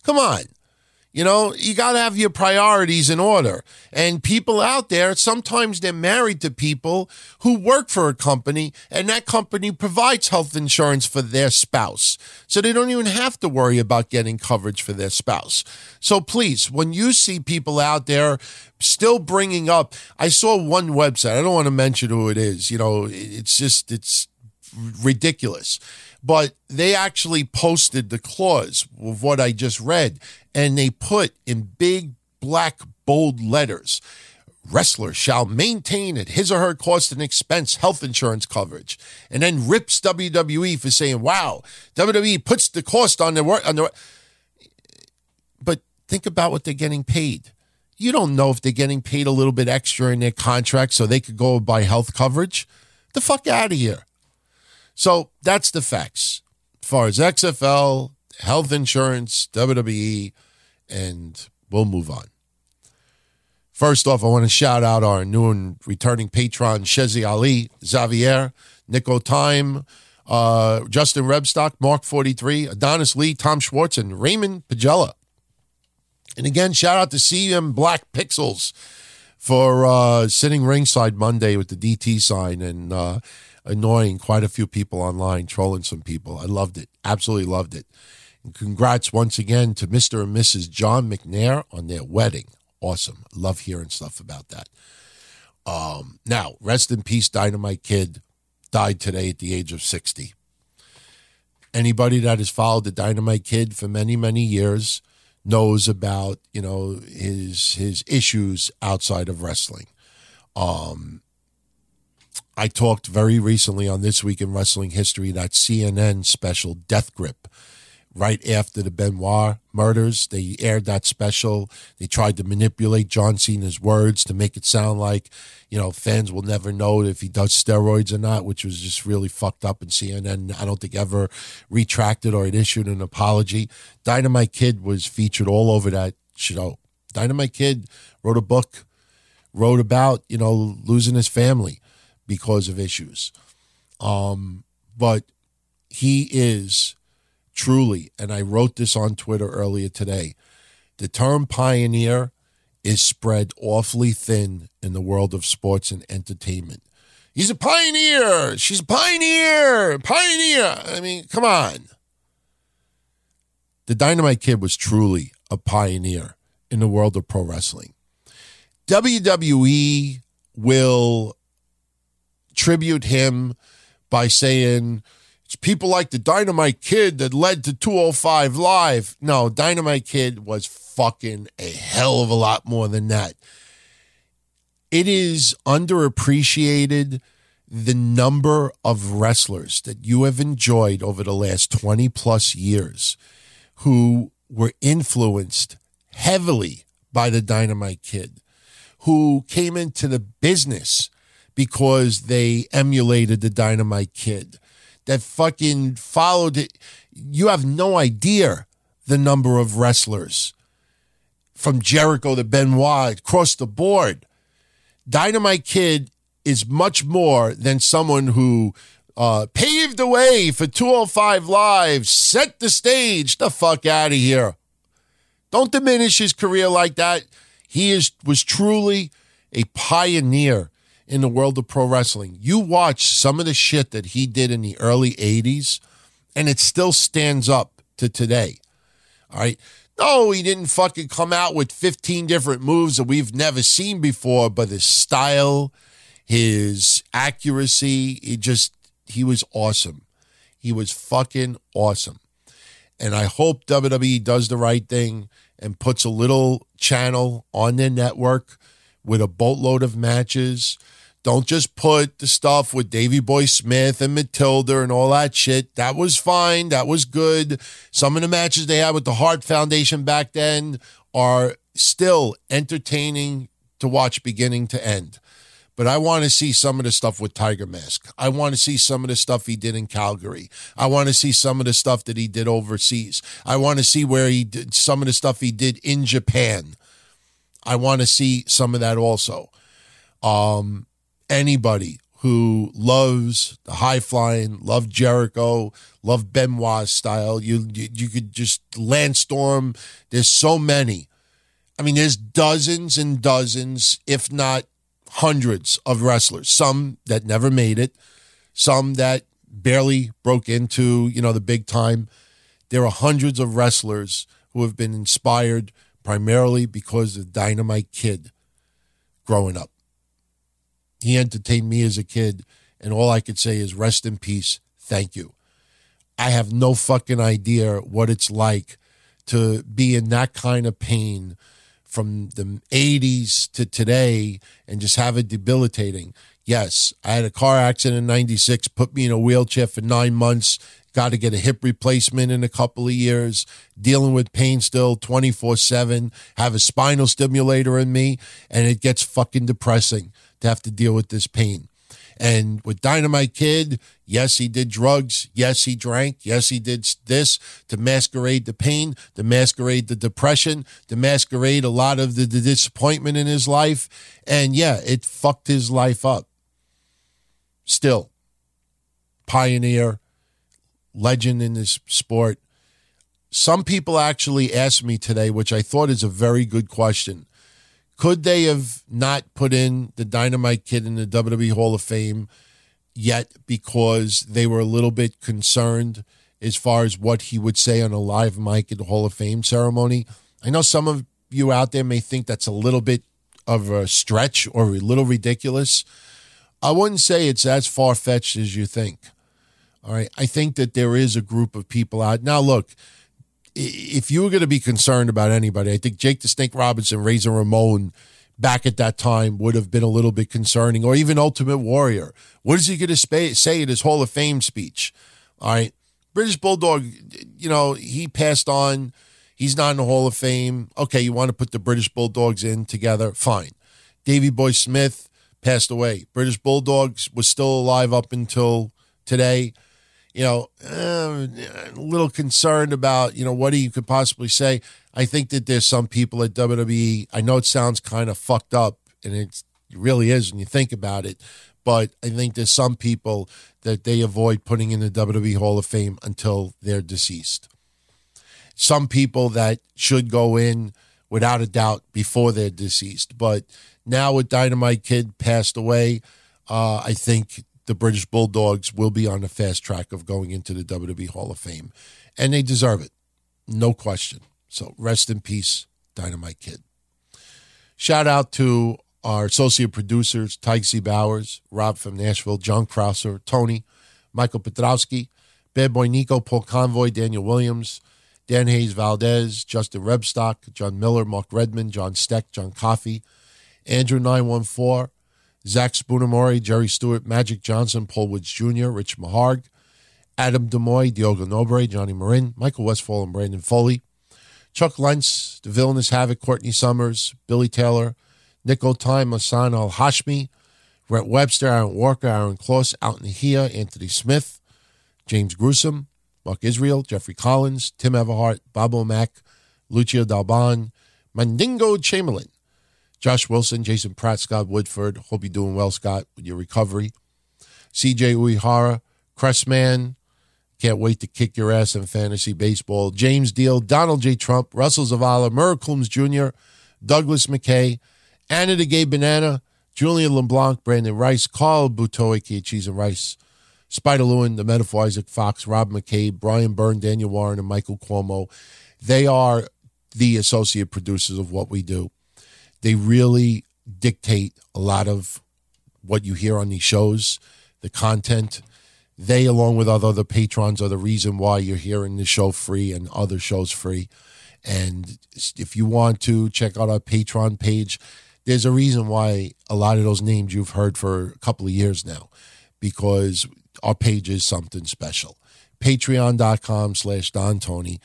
Come on. You know, you got to have your priorities in order. And people out there, sometimes they're married to people who work for a company, and that company provides health insurance for their spouse. So they don't even have to worry about getting coverage for their spouse. So please, when you see people out there still bringing up, I saw one website, I don't want to mention who it is, you know, it's just, it's ridiculous. But they actually posted the clause of what I just read, and they put in big, black, bold letters, wrestler shall maintain at his or her cost and expense health insurance coverage, and then rips W W E for saying, wow, W W E puts the cost on their work. On their... But think about what they're getting paid. You don't know if they're getting paid a little bit extra in their contract so they could go buy health coverage. The fuck out of here. So that's the facts as far as X F L, health insurance, W W E, and we'll move on. First off, I want to shout out our new and returning patron, Shezi Ali, Xavier, Nico Time, uh, Justin Rebstock, Mark forty-three, Adonis Lee, Tom Schwartz, and Raymond Pagella. And again, shout out to C M Black Pixels for uh, sitting ringside Monday with the D T sign and uh, annoying quite a few people online, trolling some people. I loved it. Absolutely loved it. And congrats once again to Mister and Missus John McNair on their wedding. Awesome. Love hearing stuff about that. Um, now, rest in peace, Dynamite Kid died today at the age of sixty. Anybody that has followed the Dynamite Kid for many, many years knows about, you know, his his issues outside of wrestling. Um, I talked very recently on This Week in Wrestling History, that C N N special Death Grip. Right after the Benoit murders, they aired that special. They tried to manipulate John Cena's words to make it sound like, you know, fans will never know if he does steroids or not, which was just really fucked up. And C N N, I don't think, ever retracted or had issued an apology. Dynamite Kid was featured all over that show. Dynamite Kid wrote a book, wrote about, you know, losing his family because of issues. Um, but he is truly, and I wrote this on Twitter earlier today, the term pioneer is spread awfully thin in the world of sports and entertainment. He's a pioneer. She's a pioneer. Pioneer. I mean, come on. The Dynamite Kid was truly a pioneer in the world of pro wrestling. W W E will tribute him by saying, it's people like the Dynamite Kid that led to two oh five Live. No, Dynamite Kid was fucking a hell of a lot more than that. It is underappreciated the number of wrestlers that you have enjoyed over the last twenty plus years who were influenced heavily by the Dynamite Kid, who came into the business because they emulated the Dynamite Kid, that fucking followed it. You have no idea the number of wrestlers from Jericho to Benoit across the board. Dynamite Kid is much more than someone who uh, paved the way for two oh five Live, set the stage. The fuck out of here. Don't diminish his career like that. He is was truly a pioneer in the world of pro wrestling. You watch some of the shit that he did in the early eighties, and it still stands up to today. All right? No, he didn't fucking come out with fifteen different moves that we've never seen before, but his style, his accuracy, he just, he was awesome. He was fucking awesome. And I hope W W E does the right thing and puts a little channel on their network with a boatload of matches. Don't just put the stuff with Davey Boy Smith and Matilda and all that shit. That was fine. That was good. Some of the matches they had with the Hart Foundation back then are still entertaining to watch beginning to end. But I want to see some of the stuff with Tiger Mask. I want to see some of the stuff he did in Calgary. I want to see some of the stuff that he did overseas. I want to see where he did some of the stuff he did in Japan. I want to see some of that also. Um... Anybody who loves the high flying, love Jericho, love Benoit style. You, you you could just Landstorm. There's so many. I mean, there's dozens and dozens, if not hundreds of wrestlers. Some that never made it, some that barely broke into, you know, the big time. There are hundreds of wrestlers who have been inspired primarily because of Dynamite Kid growing up. He entertained me as a kid, and all I could say is rest in peace, thank you. I have no fucking idea what it's like to be in that kind of pain from the eighties to today and just have it debilitating. Yes, I had a car accident in ninety-six, put me in a wheelchair for nine months, got to get a hip replacement in a couple of years, dealing with pain still twenty-four seven, have a spinal stimulator in me, and it gets fucking depressing to have to deal with this pain. And with Dynamite Kid, yes, he did drugs. Yes, he drank. Yes, he did this to masquerade the pain, to masquerade the depression, to masquerade a lot of the, the disappointment in his life. And yeah, it fucked his life up. Still, pioneer, legend in this sport. Some people actually asked me today, which I thought is a very good question. Could they have not put in the Dynamite Kid in the W W E Hall of Fame yet because they were a little bit concerned as far as what he would say on a live mic at the Hall of Fame ceremony? I know some of you out there may think that's a little bit of a stretch or a little ridiculous. I wouldn't say it's as far-fetched as you think. All right. I think that there is a group of people out. Now, look, if you were going to be concerned about anybody, I think Jake the Snake Robinson, Razor Ramon back at that time would have been a little bit concerning, or even Ultimate Warrior. What is he going to say at his Hall of Fame speech? All right. British Bulldog, you know, he passed on. He's not in the Hall of Fame. Okay, you want to put the British Bulldogs in together? Fine. Davey Boy Smith passed away. British Bulldogs was still alive up until today. You know, uh, a little concerned about, you know, what he could possibly say. I think that there's some people at W W E, I know it sounds kind of fucked up, and it's, it really is when you think about it, but I think there's some people that they avoid putting in the W W E Hall of Fame until they're deceased. Some people that should go in without a doubt before they're deceased. But now with Dynamite Kid passed away, uh, I think the British Bulldogs will be on the fast track of going into the W W E Hall of Fame. And they deserve it. No question. So rest in peace, Dynamite Kid. Shout out to our associate producers, Tyke C. Bowers, Rob from Nashville, John Krauser, Tony, Michael Petrowski, Bad Boy Nico, Paul Convoy, Daniel Williams, Dan Hayes Valdez, Justin Rebstock, John Miller, Mark Redmond, John Steck, John Coffey, Andrew nine one four, Zach Spoonermori, Jerry Stewart, Magic Johnson, Paul Woods Junior, Rich Maharg, Adam Demoy, Diogo Nobre, Johnny Marin, Michael Westfall, and Brandon Foley, Chuck Lentz, The Villainous Havoc, Courtney Summers, Billy Taylor, Nick O'Time, Hassan Al-Hashmi, Brett Webster, Aaron Walker, Aaron Kloss, Alton Nahia, Anthony Smith, James Gruesome, Mark Israel, Jeffrey Collins, Tim Everhart, Bob O'Mac, Lucio Dalban, Mandingo Chamberlain, Josh Wilson, Jason Pratt, Scott Woodford. Hope you're doing well, Scott, with your recovery. C J Uehara, Cressman. Can't wait to kick your ass in fantasy baseball. James Deal, Donald J. Trump, Russell Zavala, Murray Coombs Junior, Douglas McKay, Anna the Gay Banana, Julian LeBlanc, Brandon Rice, Carl Butoy, aka Cheese and Rice, Spider Lewin, The Metaphor Isaac Fox, Rob McCabe, Brian Byrne, Daniel Warren, and Michael Cuomo. They are the associate producers of what we do. They really dictate a lot of what you hear on these shows, the content. They, along with other, other patrons, are the reason why you're hearing the show free and other shows free. And if you want to check out our Patreon page, there's a reason why a lot of those names you've heard for a couple of years now, because our page is something special. Patreon.com slash Don Tony.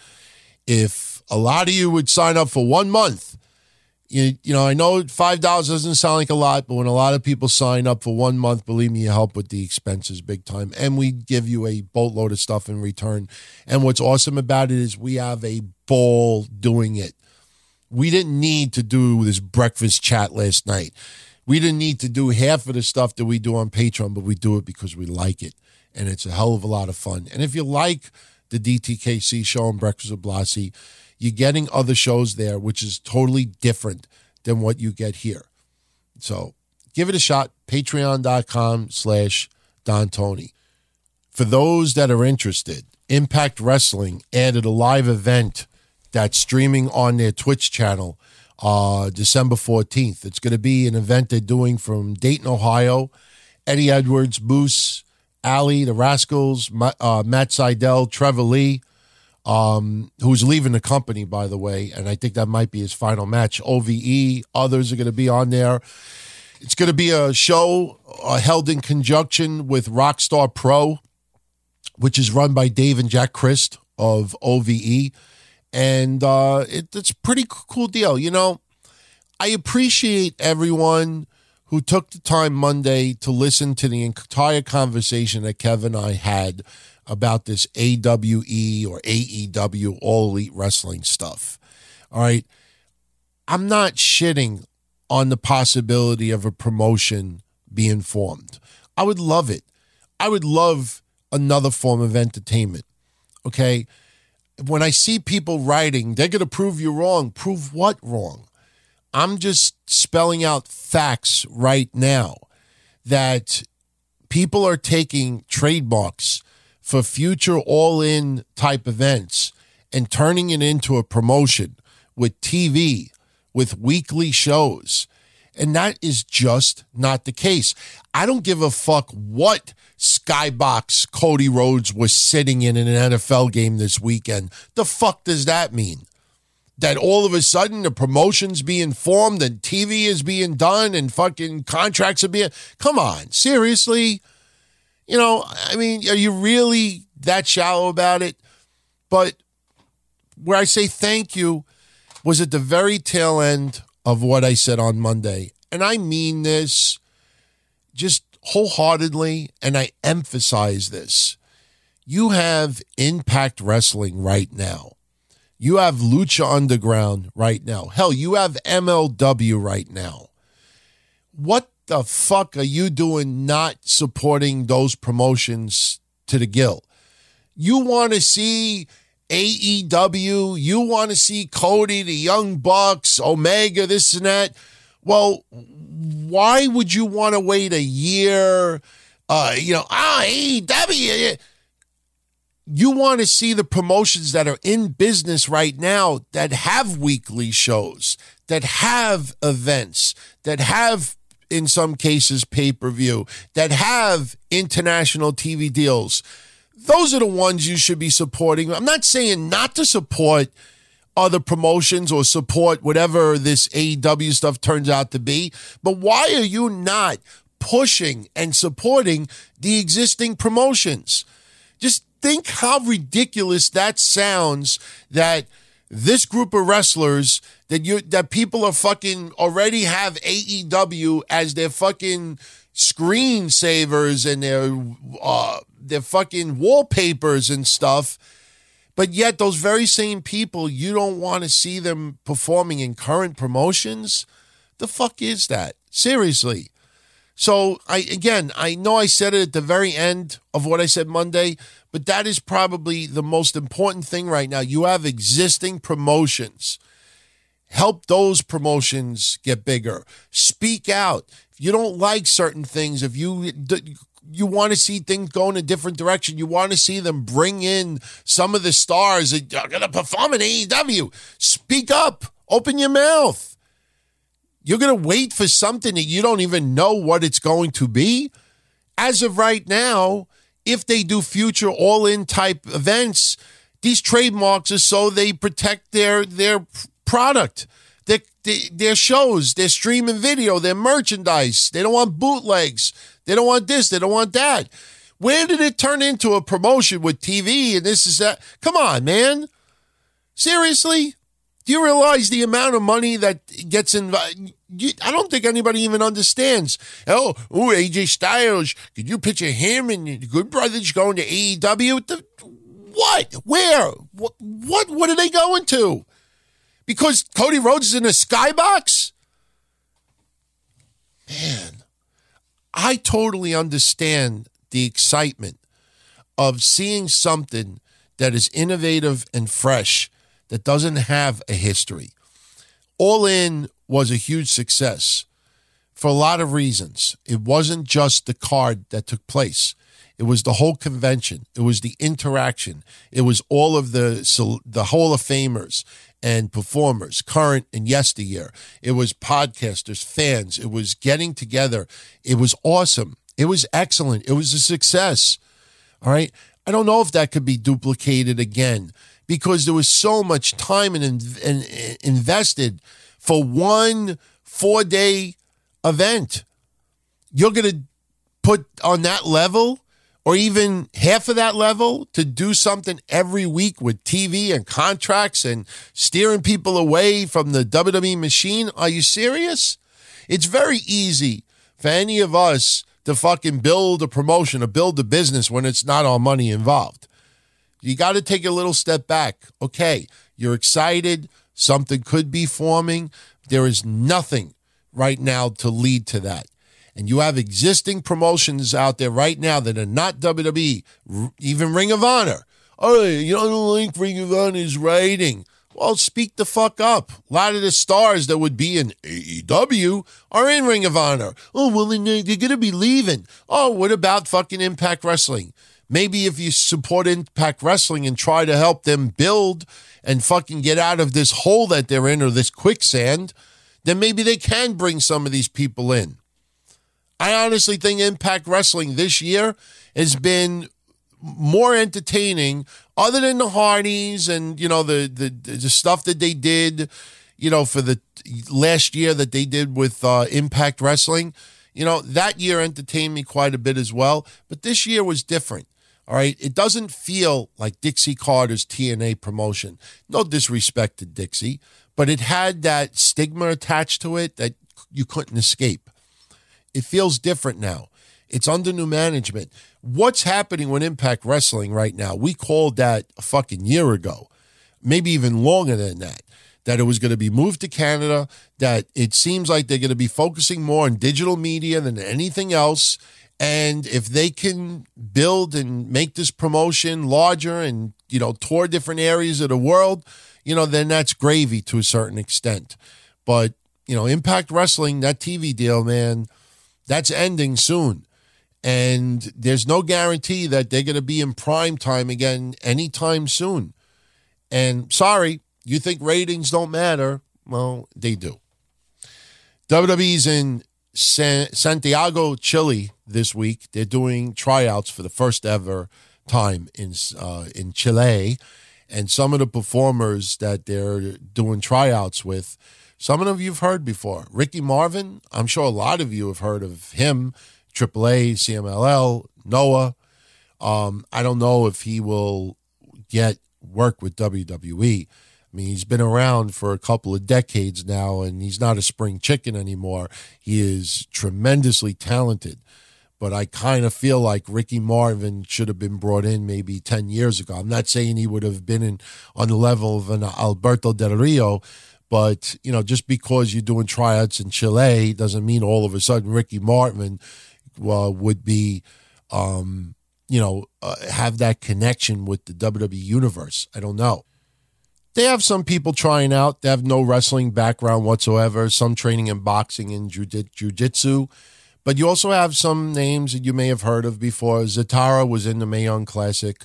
If a lot of you would sign up for one month, You, you know, I know five dollars doesn't sound like a lot, but when a lot of people sign up for one month, believe me, you help with the expenses big time. And we give you a boatload of stuff in return. And what's awesome about it is we have a ball doing it. We didn't need to do this breakfast chat last night. We didn't need to do half of the stuff that we do on Patreon, but we do it because we like it. And it's a hell of a lot of fun. And if you like the D T K C show on Breakfast with Blassie, you're getting other shows there, which is totally different than what you get here. So give it a shot. Patreon.com slash Don Tony. For those that are interested, Impact Wrestling added a live event that's streaming on their Twitch channel uh, December fourteenth. It's going to be an event they're doing from Dayton, Ohio. Eddie Edwards, Moose, Ali, the Rascals, uh, Matt Seidel, Trevor Lee, um, who's leaving the company, by the way, and I think that might be his final match. O V E, others are going to be on there. It's going to be a show uh, held in conjunction with Rockstar Pro, which is run by Dave and Jack Christ of O V E. And uh, it, it's a pretty cool deal. You know, I appreciate everyone who took the time Monday to listen to the entire conversation that Kevin and I had about this A W E or A E W, All Elite Wrestling stuff. All right. I'm not shitting on the possibility of a promotion being formed. I would love it. I would love another form of entertainment. Okay. When I see people writing, they're going to prove you wrong. Prove what wrong? I'm just spelling out facts right now that people are taking trademarks for future all-in type events and turning it into a promotion with T V, with weekly shows. And that is just not the case. I don't give a fuck what skybox Cody Rhodes was sitting in in an N F L game this weekend. The fuck does that mean? That all of a sudden the promotion's being formed and T V is being done and fucking contracts are being... Come on, seriously? You know, I mean, are you really that shallow about it? But where I say thank you was at the very tail end of what I said on Monday. And I mean this just wholeheartedly, and I emphasize this. You have Impact Wrestling right now. You have Lucha Underground right now. Hell, you have M L W right now. What the fuck are you doing not supporting those promotions to the gill? You want to see A E W, you want to see Cody, the Young Bucks, Omega, this and that. Well, why would you want to wait a year? Uh, you know, ah, A E W. You want to see the promotions that are in business right now that have weekly shows, that have events, that have, in some cases, pay-per-view, that have international T V deals. Those are the ones you should be supporting. I'm not saying not to support other promotions or support whatever this A E W stuff turns out to be, but why are you not pushing and supporting the existing promotions? Just think how ridiculous that sounds, that this group of wrestlers that you that people are fucking already have A E W as their fucking screensavers and their uh, their fucking wallpapers and stuff, but yet those very same people, you don't want to see them performing in current promotions? The fuck is that? Seriously. So, I again, I know I said it at the very end of what I said Monday, but that is probably the most important thing right now. You have existing promotions. Help those promotions get bigger. Speak out. If you don't like certain things, if you you want to see things go in a different direction, you want to see them bring in some of the stars that are going to perform in A E W, speak up. Open your mouth. You're going to wait for something that you don't even know what it's going to be? As of right now, if they do future all-in type events, these trademarks are so they protect their their product, their, their shows, their streaming video, their merchandise. They don't want bootlegs. They don't want this. They don't want that. Where did it turn into a promotion with T V and this is that? Come on, man. Seriously? Do you realize the amount of money that gets involved? I don't think anybody even understands. Oh, ooh, A J Styles, could you picture him and the Good Brothers going to A E W? The, what? Where? What, what? What are they going to? Because Cody Rhodes is in a skybox? I totally understand the excitement of seeing something that is innovative and fresh that doesn't have a history. All In was a huge success for a lot of reasons. It wasn't just the card that took place. It was the whole convention. It was the interaction. It was all of the so the Hall of Famers and performers, current and yesteryear. It was podcasters, fans. It was getting together. It was awesome. It was excellent. It was a success. All right. I don't know if that could be duplicated again because there was so much time and, and invested for one four-day event. You're going to put on that level or even half of that level to do something every week with T V and contracts and steering people away from the W W E machine? Are you serious? It's very easy for any of us to fucking build a promotion or build a business when it's not our money involved. You got to take a little step back. Okay, you're excited. Something could be forming. There is nothing right now to lead to that. And you have existing promotions out there right now that are not W W E, even Ring of Honor. Oh, you don't like Ring of Honor's writing. Well, speak the fuck up. A lot of the stars that would be in A E W are in Ring of Honor. Oh, well, then they're going to be leaving. Oh, what about fucking Impact Wrestling? Maybe if you support Impact Wrestling and try to help them build and fucking get out of this hole that they're in or this quicksand, then maybe they can bring some of these people in. I honestly think Impact Wrestling this year has been more entertaining other than the Hardys and, you know, the, the, the stuff that they did, you know, for the last year that they did with uh, Impact Wrestling. You know, that year entertained me quite a bit as well. But this year was different. All right. It doesn't feel like Dixie Carter's T N A promotion. No disrespect to Dixie, but it had that stigma attached to it that you couldn't escape. It feels different now. It's under new management. What's happening with Impact Wrestling right now? We called that a fucking year ago, maybe even longer than that, that it was going to be moved to Canada, that it seems like they're going to be focusing more on digital media than anything else. And if they can build and make this promotion larger and, you know, tour different areas of the world, you know, then that's gravy to a certain extent. But, you know, Impact Wrestling, that T V deal, man, that's ending soon. And there's no guarantee that they're going to be in prime time again anytime soon. And sorry, you think ratings don't matter? Well, they do. W W E's in San- Santiago, Chile this week. They're doing tryouts for the first ever time in uh, in Chile. And some of the performers that they're doing tryouts with, some of them you've heard before. Ricky Marvin, I'm sure a lot of you have heard of him. Triple A, C M L L, Noah. Um, I don't know if he will get work with W W E. I mean, he's been around for a couple of decades now, and he's not a spring chicken anymore. He is tremendously talented. But I kind of feel like Ricky Marvin should have been brought in maybe ten years ago. I'm not saying he would have been in on the level of an Alberto Del Rio, but, you know, just because you're doing tryouts in Chile doesn't mean all of a sudden Ricky Marvin uh, would be, um, you know, uh, have that connection with the W W E universe. I don't know. They have some people trying out. They have no wrestling background whatsoever, some training in boxing and jiu-jitsu. But you also have some names that you may have heard of before. Zatara was in the Mae Young Classic.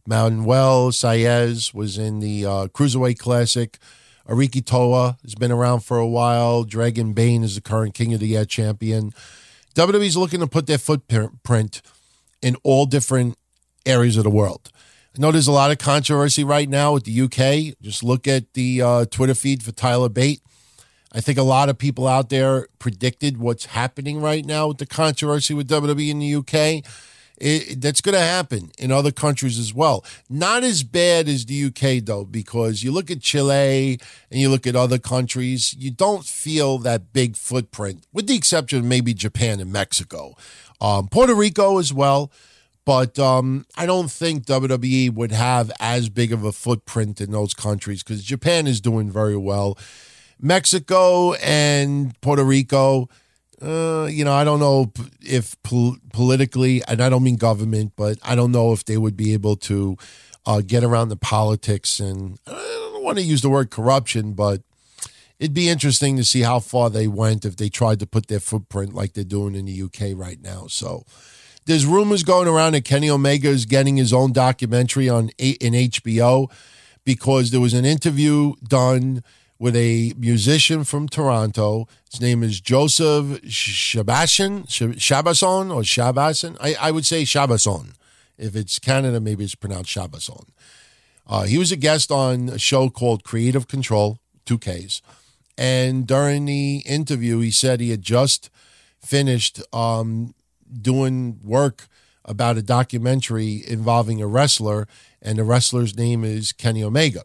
Manuel Saez was in the uh, Cruiserweight Classic. Ariki Toa has been around for a while. Dragon Bane is the current King of the Air champion. W W E is looking to put their footprint in all different areas of the world. I know there's a lot of controversy right now with the U K. Just look at the uh, Twitter feed for Tyler Bate. I think a lot of people out there predicted what's happening right now with the controversy with W W E in the U K. It, that's going to happen in other countries as well. Not as bad as the U K, though, because you look at Chile and you look at other countries, you don't feel that big footprint, with the exception of maybe Japan and Mexico. Um, Puerto Rico as well, but um, I don't think W W E would have as big of a footprint in those countries because Japan is doing very well. Mexico and Puerto Rico, uh, you know, I don't know if pol- politically, and I don't mean government, but I don't know if they would be able to uh, get around the politics. And I don't want to use the word corruption, but it'd be interesting to see how far they went if they tried to put their footprint like they're doing in the U K right now. So there's rumors going around that Kenny Omega is getting his own documentary on in H B O because there was an interview done with a musician from Toronto. His name is Joseph Shabason, Shabason or Shabason. I, I would say Shabason. If it's Canada, maybe it's pronounced Shabason. Uh, he was a guest on a show called Creative Control, two Ks. And during the interview, he said he had just finished um, doing work about a documentary involving a wrestler, and the wrestler's name is Kenny Omega.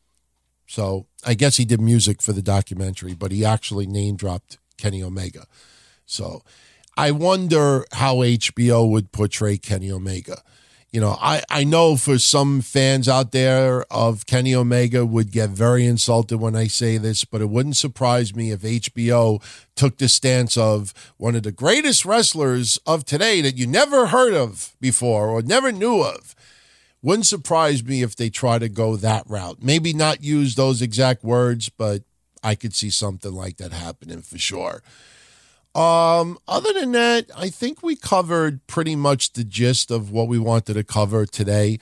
So I guess he did music for the documentary, but he actually name-dropped Kenny Omega. So I wonder how H B O would portray Kenny Omega. You know, I, I know for some fans out there of Kenny Omega would get very insulted when I say this, but it wouldn't surprise me if H B O took the stance of one of the greatest wrestlers of today that you never heard of before or never knew of. Wouldn't surprise me if they try to go that route. Maybe not use those exact words, but I could see something like that happening for sure. Um, other than that, I think we covered pretty much the gist of what we wanted to cover today.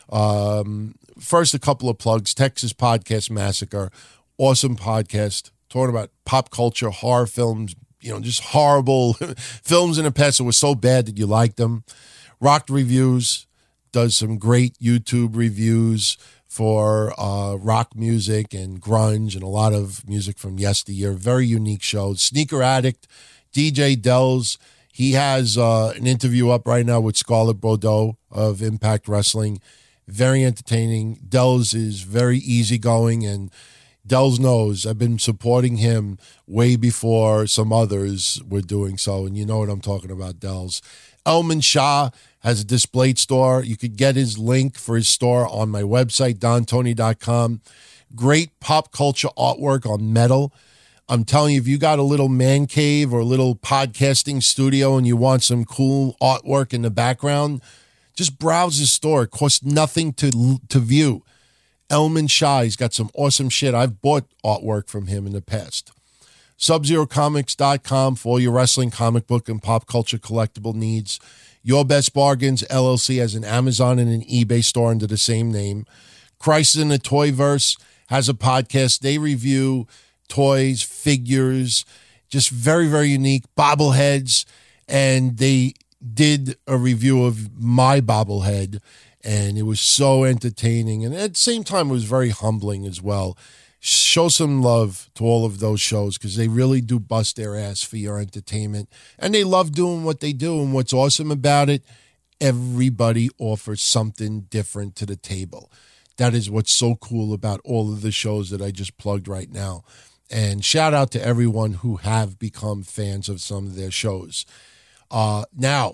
Um, first, a couple of plugs. Texas Podcast Massacre, awesome podcast, talking about pop culture, horror films, you know, just horrible films in the past that were so bad that you liked them. Rocked Reviews does some great YouTube reviews for uh, rock music and grunge and a lot of music from yesteryear. Very unique show. Sneaker Addict, D J Dells, he has uh, an interview up right now with Scarlett Bordeaux of Impact Wrestling. Very entertaining. Dells is very easygoing, and Dells knows I've been supporting him way before some others were doing so, and you know what I'm talking about, Dells. Elman Shah has a displayed store. You could get his link for his store on my website, don tony dot com. Great pop culture artwork on metal. I'm telling you, if you got a little man cave or a little podcasting studio and you want some cool artwork in the background, just browse his store. It costs nothing to to view. Elman Shah, he's got some awesome shit. I've bought artwork from him in the past. Sub Zero Comics dot com for all your wrestling, comic book, and pop culture collectible needs. Your Best Bargains, L L C, has an Amazon and an eBay store under the same name. Crisis in the Toyverse has a podcast. They review toys, figures, just very, very unique bobbleheads. And they did a review of my bobblehead, and it was so entertaining. And at the same time, it was very humbling as well. Show some love to all of those shows because they really do bust their ass for your entertainment. And they love doing what they do. And what's awesome about it, everybody offers something different to the table. That is what's so cool about all of the shows that I just plugged right now. And shout out to everyone who have become fans of some of their shows. Uh, now,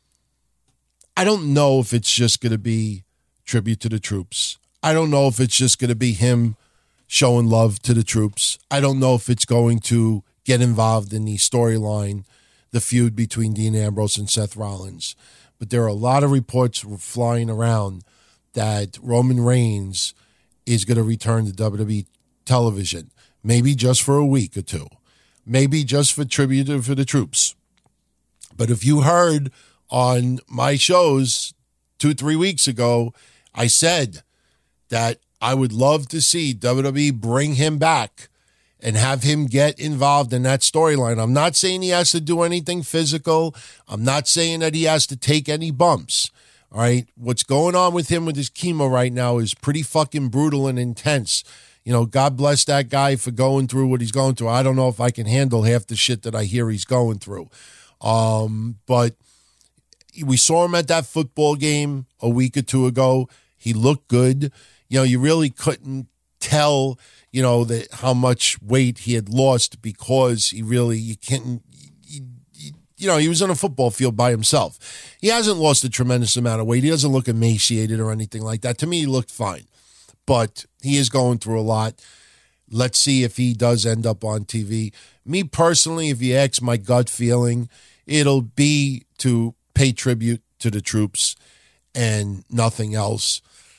I don't know if it's just going to be tribute to the troops. I don't know if it's just going to be him showing love to the troops. I don't know if it's going to get involved in the storyline, the feud between Dean Ambrose and Seth Rollins. But there are a lot of reports flying around that Roman Reigns is going to return to W W E television. Maybe just for a week or two. Maybe just for tribute for the troops. But if you heard on my shows two, three weeks ago, I said that I would love to see W W E bring him back and have him get involved in that storyline. I'm not saying he has to do anything physical. I'm not saying that he has to take any bumps. All right? What's going on with him with his chemo right now is pretty fucking brutal and intense. You know, God bless that guy for going through what he's going through. I don't know if I can handle half the shit that I hear he's going through. Um, but we saw him at that football game a week or two ago. He looked good. You know, you really couldn't tell, you know, that how much weight he had lost because he really, you can't, you, you, you know, he was on a football field by himself. He hasn't lost a tremendous amount of weight. He doesn't look emaciated or anything like that. To me, he looked fine. But he is going through a lot. let's see if he does end up on T V. Me personally, if you ask my gut feeling, it'll be to pay tribute to the troops and nothing else.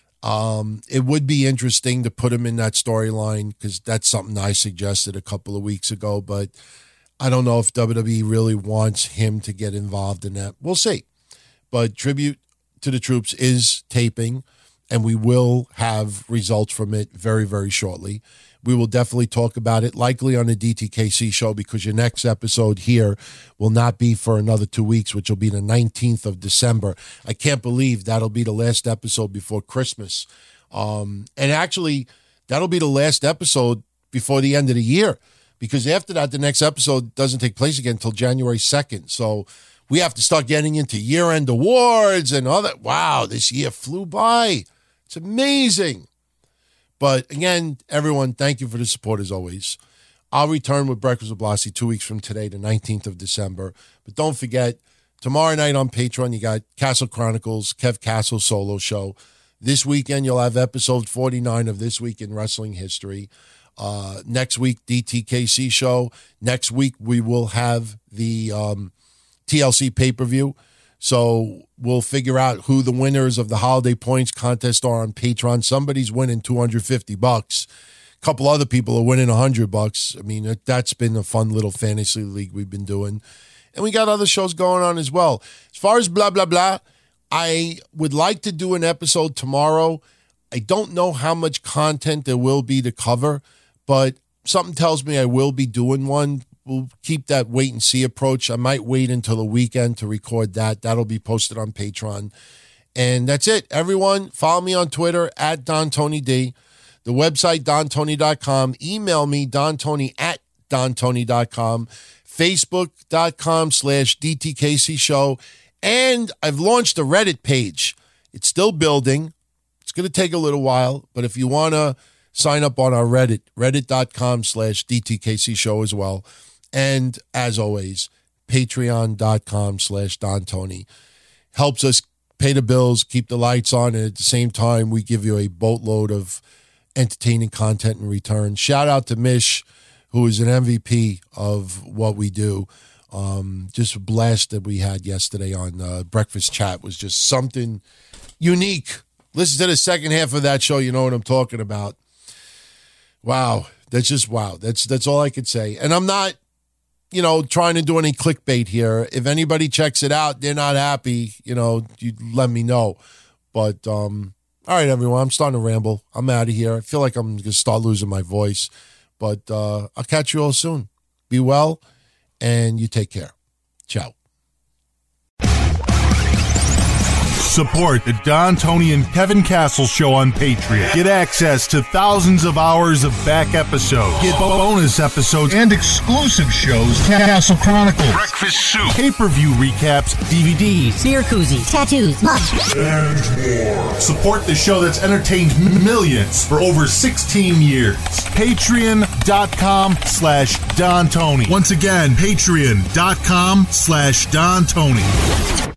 Um, it would be interesting to put him in that storyline because that's something I suggested a couple of weeks ago, but I don't know if W W E really wants him to get involved in that. We'll see. But Tribute to the Troops is taping, and we will have results from it very, very shortly. We will definitely talk about it, likely on the D T K C show, because your next episode here will not be for another two weeks, which will be the nineteenth of December. I can't believe that'll be the last episode before Christmas. Um, and actually, that'll be the last episode before the end of the year, because after that, the next episode doesn't take place again until January second. So we have to start getting into year-end awards and all that. Wow, this year flew by. It's amazing. But again, everyone, thank you for the support as always. I'll return with Breakfast with Blassie two weeks from today, the nineteenth of December. But don't forget, tomorrow night on Patreon, you got Castle Chronicles, Kev Castle solo show. This weekend, you'll have episode forty-nine of This Week in Wrestling History. Uh, next week, D T K C show. Next week, we will have the um, T L C pay-per-view. So we'll figure out who the winners of the Holiday Points contest are on Patreon. Somebody's winning two hundred fifty bucks. A couple other people are winning one hundred bucks. I mean, that's been a fun little fantasy league we've been doing. And we got other shows going on as well. As far as blah, blah, blah, I would like to do an episode tomorrow. I don't know how much content there will be to cover, but something tells me I will be doing one. We'll keep that wait and see approach. I might wait until the weekend to record that. That'll be posted on Patreon. And that's it. Everyone, follow me on Twitter at Don Tony D. The website, don tony dot com. Email me, dontony at don tony dot com. Facebook.com slash DTKC show. And I've launched a Reddit page. It's still building. It's going to take a little while. But if you want to sign up on our Reddit, reddit.com slash DTKC show as well. And as always, patreon.com slash Don Tony. Helps us pay the bills, keep the lights on, and at the same time, we give you a boatload of entertaining content in return. Shout out to Mish, who is an M V P of what we do. Um, just a blast that we had yesterday on uh, Breakfast Chat was just something unique. Listen to the second half of that show, you know what I'm talking about. Wow, that's just wow. That's that's all I could say. And I'm not, you know, trying to do any clickbait here. If anybody checks it out, they're not happy, you know, you let me know. But, um, all right, everyone, I'm starting to ramble. I'm out of here. I feel like I'm going to start losing my voice. But uh, I'll catch you all soon. Be well, and you take care. Ciao. Support the Don, Tony, and Kevin Castle show on Patreon. Get access to thousands of hours of back episodes. Get bonus episodes and exclusive shows. Castle Chronicles, Breakfast Soup, pay-per-view recaps, D V Ds, beer koozies, tattoos, much, and more. Support the show that's entertained millions for over sixteen years. Patreon.com slash Don Tony. Once again, Patreon.com slash Don Tony.